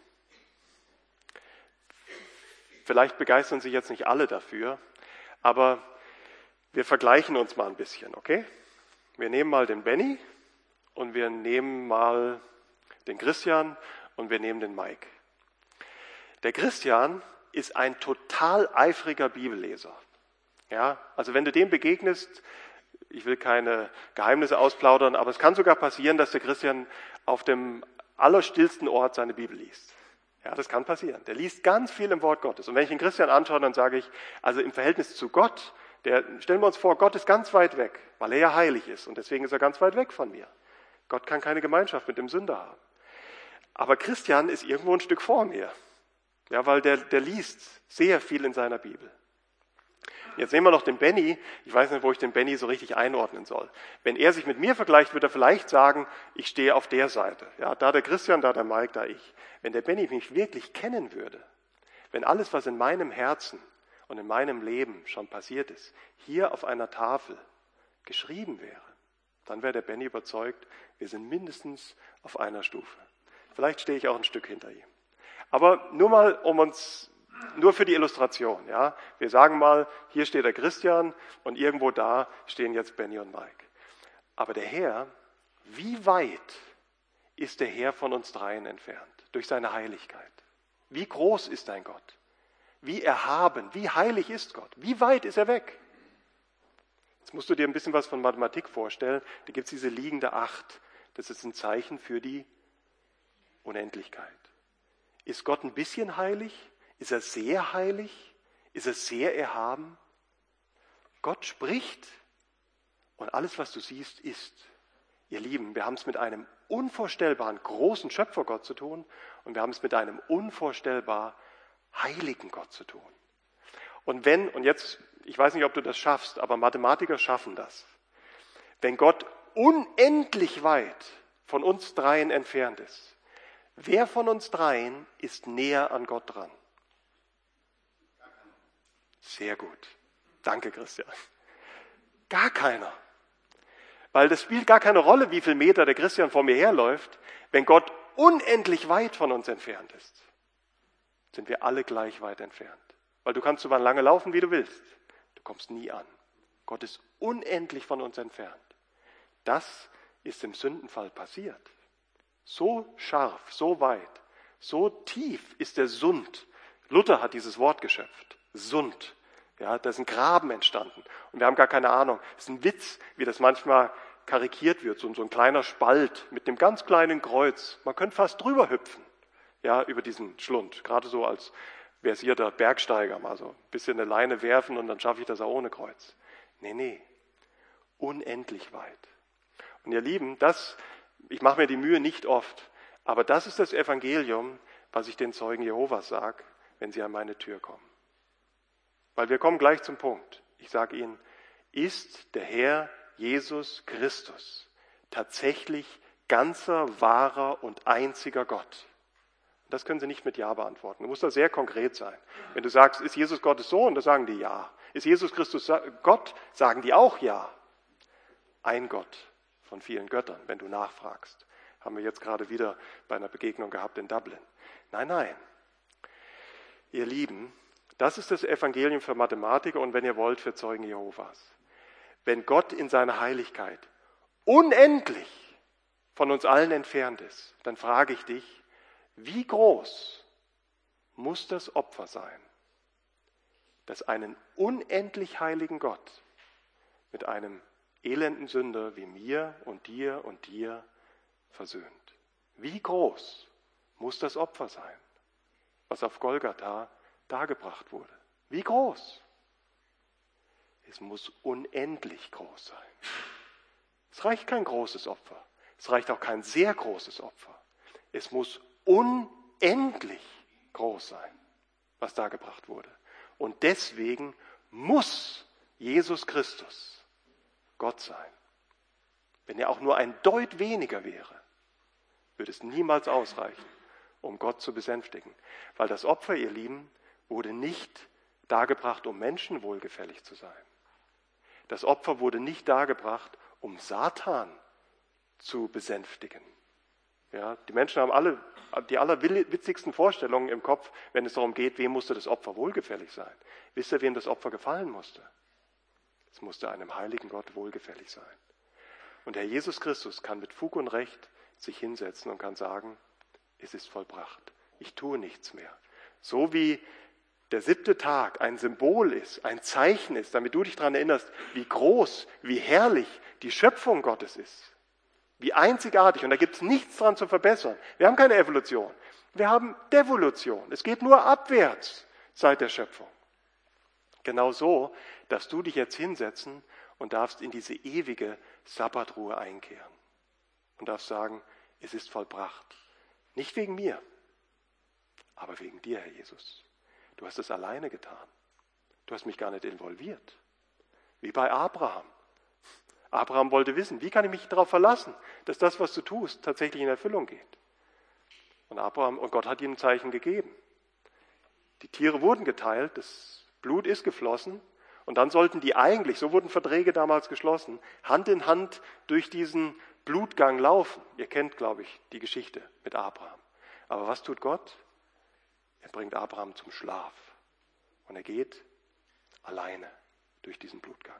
Vielleicht begeistern sich jetzt nicht alle dafür, aber wir vergleichen uns mal ein bisschen, okay? Wir nehmen mal den Benny und wir nehmen mal den Christian und wir nehmen den Mike. Der Christian ist ein total eifriger Bibelleser. Ja, also wenn du dem begegnest, ich will keine Geheimnisse ausplaudern, aber es kann sogar passieren, dass der Christian auf dem allerstillsten Ort seine Bibel liest. Ja, das kann passieren. Der liest ganz viel im Wort Gottes. Und wenn ich den Christian anschaue, dann sage ich, also im Verhältnis zu Gott, stellen wir uns vor, Gott ist ganz weit weg, weil er ja heilig ist und deswegen ist er ganz weit weg von mir. Gott kann keine Gemeinschaft mit dem Sünder haben. Aber Christian ist irgendwo ein Stück vor mir. Ja, weil der liest sehr viel in seiner Bibel. Jetzt nehmen wir noch den Benny. Ich weiß nicht, wo ich den Benny so richtig einordnen soll. Wenn er sich mit mir vergleicht, wird er vielleicht sagen, ich stehe auf der Seite. Ja, da der Christian, da der Mike, da ich. Wenn der Benny mich wirklich kennen würde, wenn alles, was in meinem Herzen und in meinem Leben schon passiert ist, hier auf einer Tafel geschrieben wäre, dann wäre der Benny überzeugt, wir sind mindestens auf einer Stufe. Vielleicht stehe ich auch ein Stück hinter ihm. Aber nur für die Illustration, ja. Wir sagen mal, hier steht der Christian und irgendwo da stehen jetzt Benny und Mike. Aber der Herr, wie weit ist der Herr von uns dreien entfernt? Durch seine Heiligkeit. Wie groß ist dein Gott? Wie erhaben, wie heilig ist Gott? Wie weit ist er weg? Jetzt musst du dir ein bisschen was von Mathematik vorstellen. Da gibt es diese liegende 8. Das ist ein Zeichen für die Unendlichkeit. Ist Gott ein bisschen heilig? Ist er sehr heilig? Ist er sehr erhaben? Gott spricht und alles, was du siehst, ist. Ihr Lieben, wir haben es mit einem unvorstellbaren großen Schöpfergott zu tun und wir haben es mit einem unvorstellbar heiligen Gott zu tun. Und jetzt, ich weiß nicht, ob du das schaffst, aber Mathematiker schaffen das. Wenn Gott unendlich weit von uns dreien entfernt ist, wer von uns dreien ist näher an Gott dran? Sehr gut. Danke, Christian. Gar keiner. Weil das spielt gar keine Rolle, wie viel Meter der Christian vor mir herläuft. Wenn Gott unendlich weit von uns entfernt ist, sind wir alle gleich weit entfernt. Weil du kannst so lange laufen, wie du willst. Du kommst nie an. Gott ist unendlich von uns entfernt. Das ist im Sündenfall passiert. So scharf, so weit, so tief ist der Sund. Luther hat dieses Wort geschöpft. Sund. Ja, da ist ein Graben entstanden. Und wir haben gar keine Ahnung. Es ist ein Witz, wie das manchmal karikiert wird, so ein kleiner Spalt mit einem ganz kleinen Kreuz. Man könnte fast drüber hüpfen, ja, über diesen Schlund. Gerade so als versierter Bergsteiger, mal so ein bisschen eine Leine werfen und dann schaffe ich das auch ohne Kreuz. Nee, unendlich weit. Und ihr Lieben, ich mache mir die Mühe nicht oft, aber das ist das Evangelium, was ich den Zeugen Jehovas sage, wenn sie an meine Tür kommen. Weil wir kommen gleich zum Punkt. Ich sage ihnen, ist der Herr Jesus Christus tatsächlich ganzer, wahrer und einziger Gott? Das können sie nicht mit Ja beantworten. Du musst da sehr konkret sein. Wenn du sagst, ist Jesus Gottes Sohn, dann sagen die Ja. Ist Jesus Christus Gott, sagen die auch Ja. Ein Gott von vielen Göttern, wenn du nachfragst. Haben wir jetzt gerade wieder bei einer Begegnung gehabt in Dublin. Nein. Ihr Lieben, das ist das Evangelium für Mathematiker und wenn ihr wollt, für Zeugen Jehovas. Wenn Gott in seiner Heiligkeit unendlich von uns allen entfernt ist, dann frage ich dich, wie groß muss das Opfer sein, das einen unendlich heiligen Gott mit einem elenden Sünder wie mir und dir versöhnt? Wie groß muss das Opfer sein, was auf Golgatha dargebracht wurde? Wie groß? Es muss unendlich groß sein. Es reicht kein großes Opfer. Es reicht auch kein sehr großes Opfer. Es muss unendlich groß sein, was dargebracht wurde. Und deswegen muss Jesus Christus Gott sein. Wenn er auch nur ein Deut weniger wäre, würde es niemals ausreichen, um Gott zu besänftigen. Weil das Opfer, ihr Lieben, wurde nicht dargebracht, um Menschen wohlgefällig zu sein. Das Opfer wurde nicht dargebracht, um Satan zu besänftigen. Ja, die Menschen haben die allerwitzigsten Vorstellungen im Kopf, wenn es darum geht, wem musste das Opfer wohlgefällig sein. Wisst ihr, wem das Opfer gefallen musste? Es musste einem heiligen Gott wohlgefällig sein. Und Herr Jesus Christus kann mit Fug und Recht sich hinsetzen und kann sagen, es ist vollbracht. Ich tue nichts mehr. So wie der 7. Tag ein Symbol ist, ein Zeichen ist, damit du dich daran erinnerst, wie groß, wie herrlich die Schöpfung Gottes ist. Wie einzigartig. Und da gibt es nichts dran zu verbessern. Wir haben keine Evolution. Wir haben Devolution. Es geht nur abwärts seit der Schöpfung. Genau so darfst du dich jetzt hinsetzen und darfst in diese ewige Sabbatruhe einkehren. Und darfst sagen, es ist vollbracht. Nicht wegen mir, aber wegen dir, Herr Jesus. Du hast es alleine getan. Du hast mich gar nicht involviert. Wie bei Abraham. Abraham wollte wissen, wie kann ich mich darauf verlassen, dass das, was du tust, tatsächlich in Erfüllung geht. Und Gott hat ihm ein Zeichen gegeben. Die Tiere wurden geteilt, das Blut ist geflossen und dann sollten die eigentlich, so wurden Verträge damals geschlossen, Hand in Hand durch diesen Blutgang laufen. Ihr kennt, glaube ich, die Geschichte mit Abraham. Aber was tut Gott? Er bringt Abraham zum Schlaf und er geht alleine durch diesen Blutgang.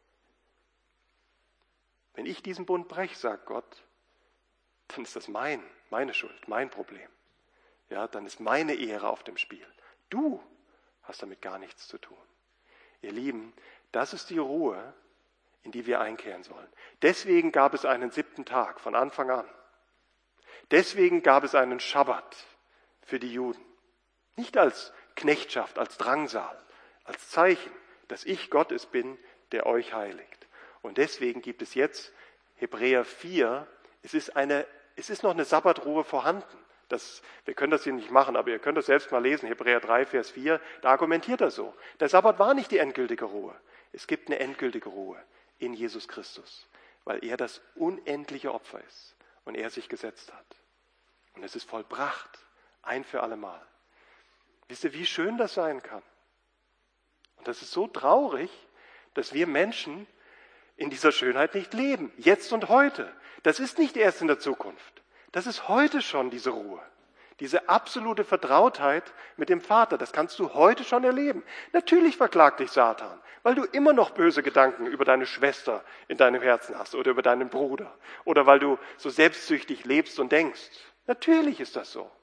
Wenn ich diesen Bund breche, sagt Gott, dann ist das meine Schuld, mein Problem. Ja, dann ist meine Ehre auf dem Spiel. Du hast damit gar nichts zu tun. Ihr Lieben, das ist die Ruhe, in die wir einkehren sollen. Deswegen gab es einen 7. Tag von Anfang an. Deswegen gab es einen Schabbat für die Juden. Nicht als Knechtschaft, als Drangsal, als Zeichen, dass ich Gott es bin, der euch heiligt. Und deswegen gibt es jetzt Hebräer 4, es ist noch eine Sabbatruhe vorhanden. Wir können das hier nicht machen, aber ihr könnt das selbst mal lesen, Hebräer 3, Vers 4, da argumentiert er so. Der Sabbat war nicht die endgültige Ruhe. Es gibt eine endgültige Ruhe in Jesus Christus, weil er das unendliche Opfer ist und er sich gesetzt hat. Und es ist vollbracht, ein für alle Mal. Wisst ihr, wie schön das sein kann? Und das ist so traurig, dass wir Menschen in dieser Schönheit nicht leben. Jetzt und heute. Das ist nicht erst in der Zukunft. Das ist heute schon diese Ruhe. Diese absolute Vertrautheit mit dem Vater. Das kannst du heute schon erleben. Natürlich verklagt dich Satan, weil du immer noch böse Gedanken über deine Schwester in deinem Herzen hast oder über deinen Bruder. Oder weil du so selbstsüchtig lebst und denkst. Natürlich ist das so.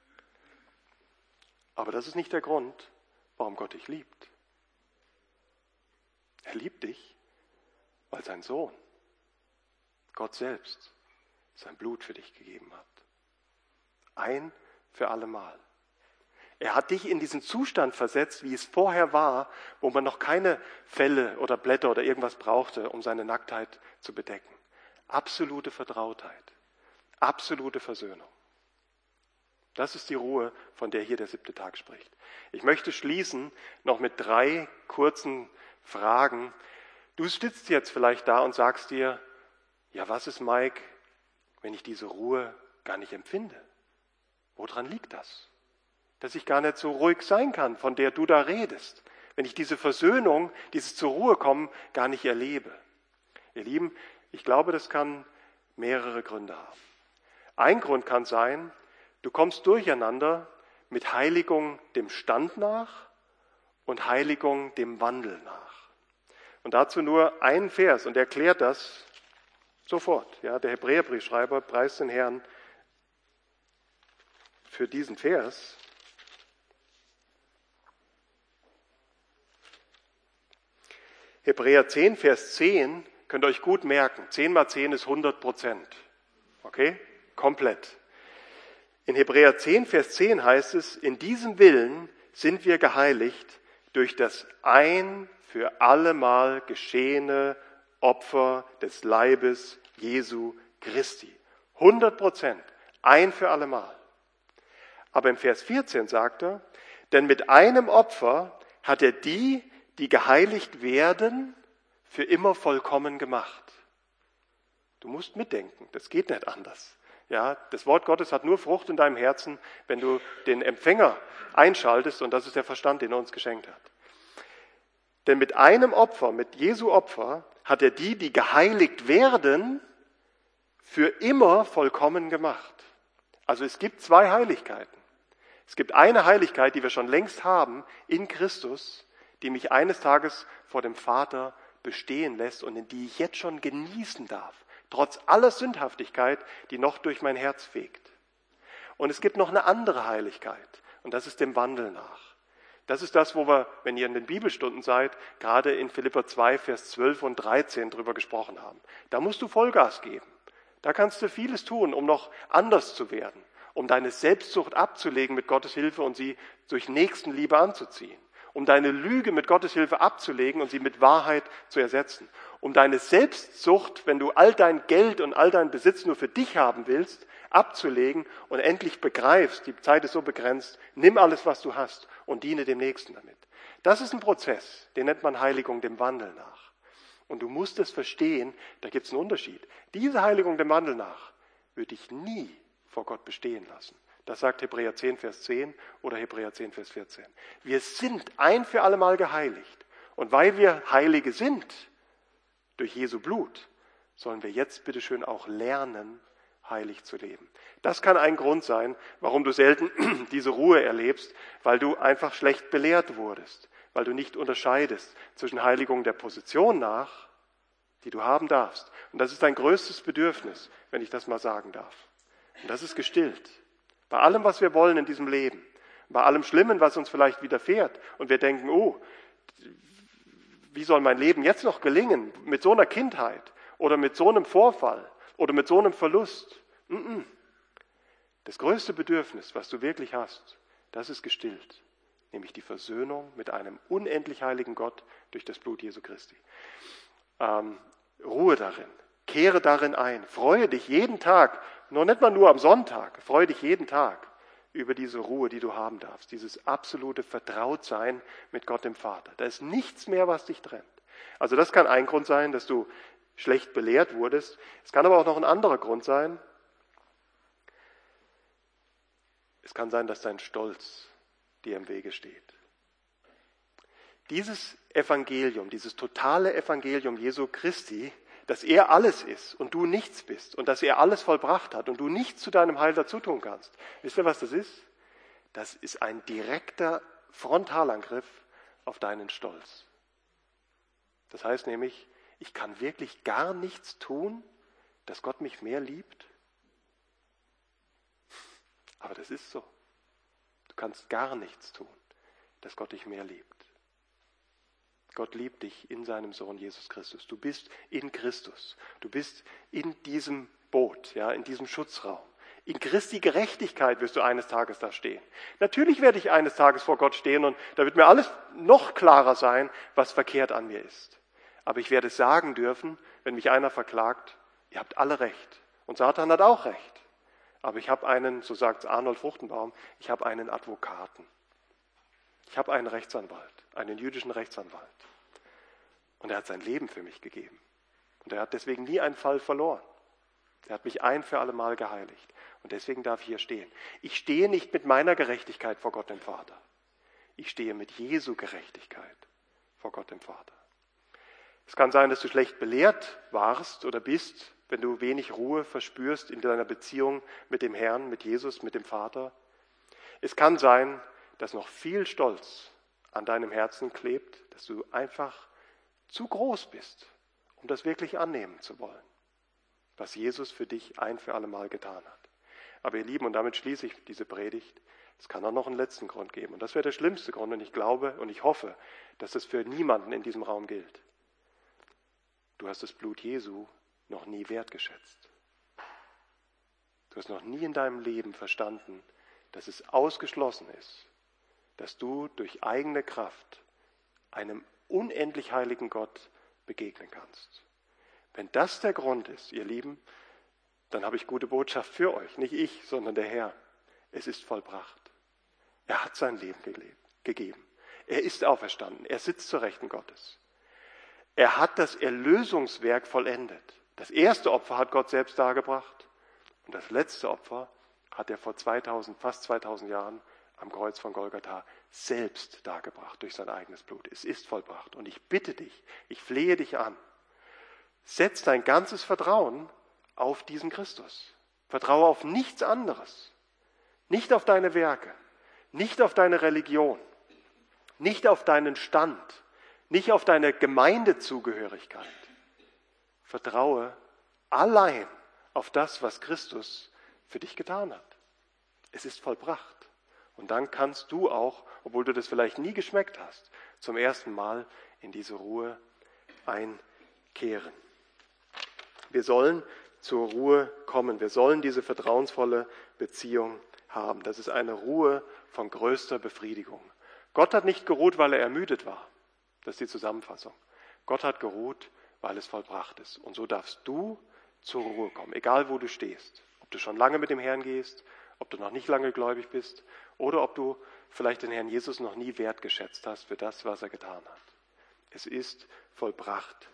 Aber das ist nicht der Grund, warum Gott dich liebt. Er liebt dich, weil sein Sohn Gott selbst, sein Blut für dich gegeben hat. Ein für allemal. Er hat dich in diesen Zustand versetzt, wie es vorher war, wo man noch keine Felle oder Blätter oder irgendwas brauchte, um seine Nacktheit zu bedecken. Absolute Vertrautheit, absolute Versöhnung. Das ist die Ruhe, von der hier der 7. Tag spricht. Ich möchte schließen noch mit 3 kurzen Fragen. Du sitzt jetzt vielleicht da und sagst dir, ja, was ist, Mike, wenn ich diese Ruhe gar nicht empfinde? Woran liegt das? Dass ich gar nicht so ruhig sein kann, von der du da redest. Wenn ich diese Versöhnung, dieses zur Ruhe kommen, gar nicht erlebe. Ihr Lieben, ich glaube, das kann mehrere Gründe haben. Ein Grund kann sein, du kommst durcheinander mit Heiligung dem Stand nach und Heiligung dem Wandel nach. Und dazu nur einen Vers und erklärt das sofort. Ja, der Hebräerbriefschreiber preist den Herrn für diesen Vers. Hebräer 10, Vers 10, könnt ihr euch gut merken. 10 mal 10 ist 100%. Okay? Komplett. In Hebräer 10, Vers 10 heißt es, in diesem Willen sind wir geheiligt durch das ein für allemal geschehene Opfer des Leibes Jesu Christi. 100%. Ein für allemal. Aber im Vers 14 sagt er, denn mit einem Opfer hat er die geheiligt werden, für immer vollkommen gemacht. Du musst mitdenken, das geht nicht anders. Ja, das Wort Gottes hat nur Frucht in deinem Herzen, wenn du den Empfänger einschaltest, und das ist der Verstand, den er uns geschenkt hat. Denn mit einem Opfer, mit Jesu Opfer, hat er die geheiligt werden, für immer vollkommen gemacht. Also es gibt 2 Heiligkeiten. Es gibt eine Heiligkeit, die wir schon längst haben in Christus, die mich eines Tages vor dem Vater bestehen lässt und in die ich jetzt schon genießen darf, trotz aller Sündhaftigkeit, die noch durch mein Herz fegt. Und es gibt noch eine andere Heiligkeit, und das ist dem Wandel nach. Das ist das, wo wir, wenn ihr in den Bibelstunden seid, gerade in Philipper 2, Vers 12 und 13 drüber gesprochen haben. Da musst du Vollgas geben. Da kannst du vieles tun, um noch anders zu werden, um deine Selbstsucht abzulegen mit Gottes Hilfe und sie durch Nächstenliebe anzuziehen, um deine Lüge mit Gottes Hilfe abzulegen und sie mit Wahrheit zu ersetzen, um deine Selbstsucht, wenn du all dein Geld und all dein Besitz nur für dich haben willst, abzulegen und endlich begreifst, die Zeit ist so begrenzt, nimm alles, was du hast und diene dem Nächsten damit. Das ist ein Prozess, den nennt man Heiligung dem Wandel nach. Und du musst es verstehen, da gibt es einen Unterschied. Diese Heiligung dem Wandel nach würde ich nie vor Gott bestehen lassen. Das sagt Hebräer 10, Vers 10 oder Hebräer 10, Vers 14. Wir sind ein für allemal geheiligt. Und weil wir Heilige sind, durch Jesu Blut, sollen wir jetzt bitteschön auch lernen, heilig zu leben. Das kann ein Grund sein, warum du selten diese Ruhe erlebst, weil du einfach schlecht belehrt wurdest, weil du nicht unterscheidest zwischen Heiligung der Position nach, die du haben darfst. Und das ist dein größtes Bedürfnis, wenn ich das mal sagen darf. Und das ist gestillt. Bei allem, was wir wollen in diesem Leben, bei allem Schlimmen, was uns vielleicht widerfährt, und wir denken, oh, wie soll mein Leben jetzt noch gelingen, mit so einer Kindheit oder mit so einem Vorfall oder mit so einem Verlust? Das größte Bedürfnis, was du wirklich hast, das ist gestillt, nämlich die Versöhnung mit einem unendlich heiligen Gott durch das Blut Jesu Christi. Ruhe darin, kehre darin ein, freue dich jeden Tag, noch nicht mal nur am Sonntag, freue dich jeden Tag über diese Ruhe, die du haben darfst, dieses absolute Vertrautsein mit Gott dem Vater. Da ist nichts mehr, was dich trennt. Also das kann ein Grund sein, dass du schlecht belehrt wurdest. Es kann aber auch noch ein anderer Grund sein. Es kann sein, dass dein Stolz dir im Wege steht. Dieses Evangelium, dieses totale Evangelium Jesu Christi, dass er alles ist und du nichts bist und dass er alles vollbracht hat und du nichts zu deinem Heil dazu tun kannst. Wisst ihr, was das ist? Das ist ein direkter Frontalangriff auf deinen Stolz. Das heißt nämlich, ich kann wirklich gar nichts tun, dass Gott mich mehr liebt. Aber das ist so. Du kannst gar nichts tun, dass Gott dich mehr liebt. Gott liebt dich in seinem Sohn Jesus Christus. Du bist in Christus. Du bist in diesem Boot, ja, in diesem Schutzraum. In Christi Gerechtigkeit wirst du eines Tages da stehen. Natürlich werde ich eines Tages vor Gott stehen und da wird mir alles noch klarer sein, was verkehrt an mir ist. Aber ich werde sagen dürfen, wenn mich einer verklagt, ihr habt alle recht. Und Satan hat auch recht. Aber ich habe einen, so sagt Arnold Fruchtenbaum, ich habe einen Advokaten. Ich habe einen Rechtsanwalt, einen jüdischen Rechtsanwalt. Und er hat sein Leben für mich gegeben. Und er hat deswegen nie einen Fall verloren. Er hat mich ein für alle Mal geheiligt. Und deswegen darf ich hier stehen. Ich stehe nicht mit meiner Gerechtigkeit vor Gott dem Vater. Ich stehe mit Jesu Gerechtigkeit vor Gott dem Vater. Es kann sein, dass du schlecht belehrt warst oder bist, wenn du wenig Ruhe verspürst in deiner Beziehung mit dem Herrn, mit Jesus, mit dem Vater. Es kann sein, dass noch viel Stolz an deinem Herzen klebt, dass du einfach zu groß bist, um das wirklich annehmen zu wollen, was Jesus für dich ein für alle Mal getan hat. Aber ihr Lieben, und damit schließe ich diese Predigt, es kann auch noch einen letzten Grund geben. Und das wäre der schlimmste Grund. Und ich glaube und ich hoffe, dass das für niemanden in diesem Raum gilt. Du hast das Blut Jesu noch nie wertgeschätzt. Du hast noch nie in deinem Leben verstanden, dass es ausgeschlossen ist, dass du durch eigene Kraft einem unendlich heiligen Gott begegnen kannst. Wenn das der Grund ist, ihr Lieben, dann habe ich gute Botschaft für euch. Nicht ich, sondern der Herr. Es ist vollbracht. Er hat sein Leben gegeben. Er ist auferstanden. Er sitzt zur Rechten Gottes. Er hat das Erlösungswerk vollendet. Das erste Opfer hat Gott selbst dargebracht. Und das letzte Opfer hat er vor fast 2000 Jahren am Kreuz von Golgatha selbst dargebracht durch sein eigenes Blut. Es ist vollbracht. Und ich bitte dich, ich flehe dich an, setz dein ganzes Vertrauen auf diesen Christus. Vertraue auf nichts anderes. Nicht auf deine Werke, nicht auf deine Religion, nicht auf deinen Stand, nicht auf deine Gemeindezugehörigkeit. Vertraue allein auf das, was Christus für dich getan hat. Es ist vollbracht. Und dann kannst du auch, obwohl du das vielleicht nie geschmeckt hast, zum ersten Mal in diese Ruhe einkehren. Wir sollen zur Ruhe kommen. Wir sollen diese vertrauensvolle Beziehung haben. Das ist eine Ruhe von größter Befriedigung. Gott hat nicht geruht, weil er ermüdet war. Das ist die Zusammenfassung. Gott hat geruht, weil es vollbracht ist. Und so darfst du zur Ruhe kommen, egal wo du stehst. Ob du schon lange mit dem Herrn gehst, ob du noch nicht lange gläubig bist oder ob du vielleicht den Herrn Jesus noch nie wertgeschätzt hast für das, was er getan hat. Es ist vollbracht.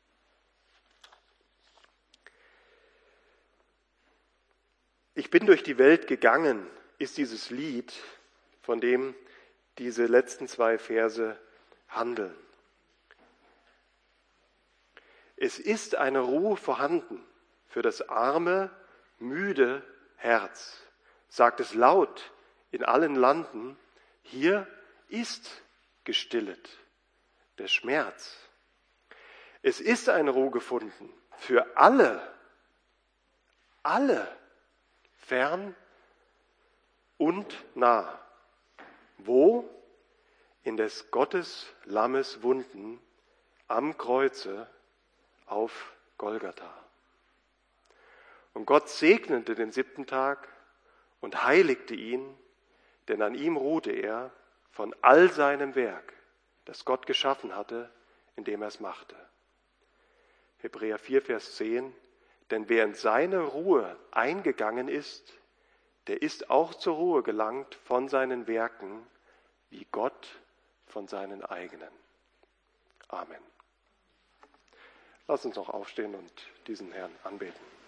Ich bin durch die Welt gegangen, ist dieses Lied, von dem diese letzten 2 Verse handeln. Es ist eine Ruhe vorhanden für das arme, müde Herz. Sagt es laut in allen Landen, hier ist gestillet der Schmerz. Es ist eine Ruhe gefunden für alle, fern und nah. Wo? In des Gottes Lammes Wunden am Kreuze auf Golgatha. Und Gott segnete den 7. Tag und heiligte ihn, denn an ihm ruhte er von all seinem Werk, das Gott geschaffen hatte, indem er es machte. Hebräer 4, Vers 10, denn wer in seine Ruhe eingegangen ist, der ist auch zur Ruhe gelangt von seinen Werken, wie Gott von seinen eigenen. Amen. Lass uns noch aufstehen und diesen Herrn anbeten.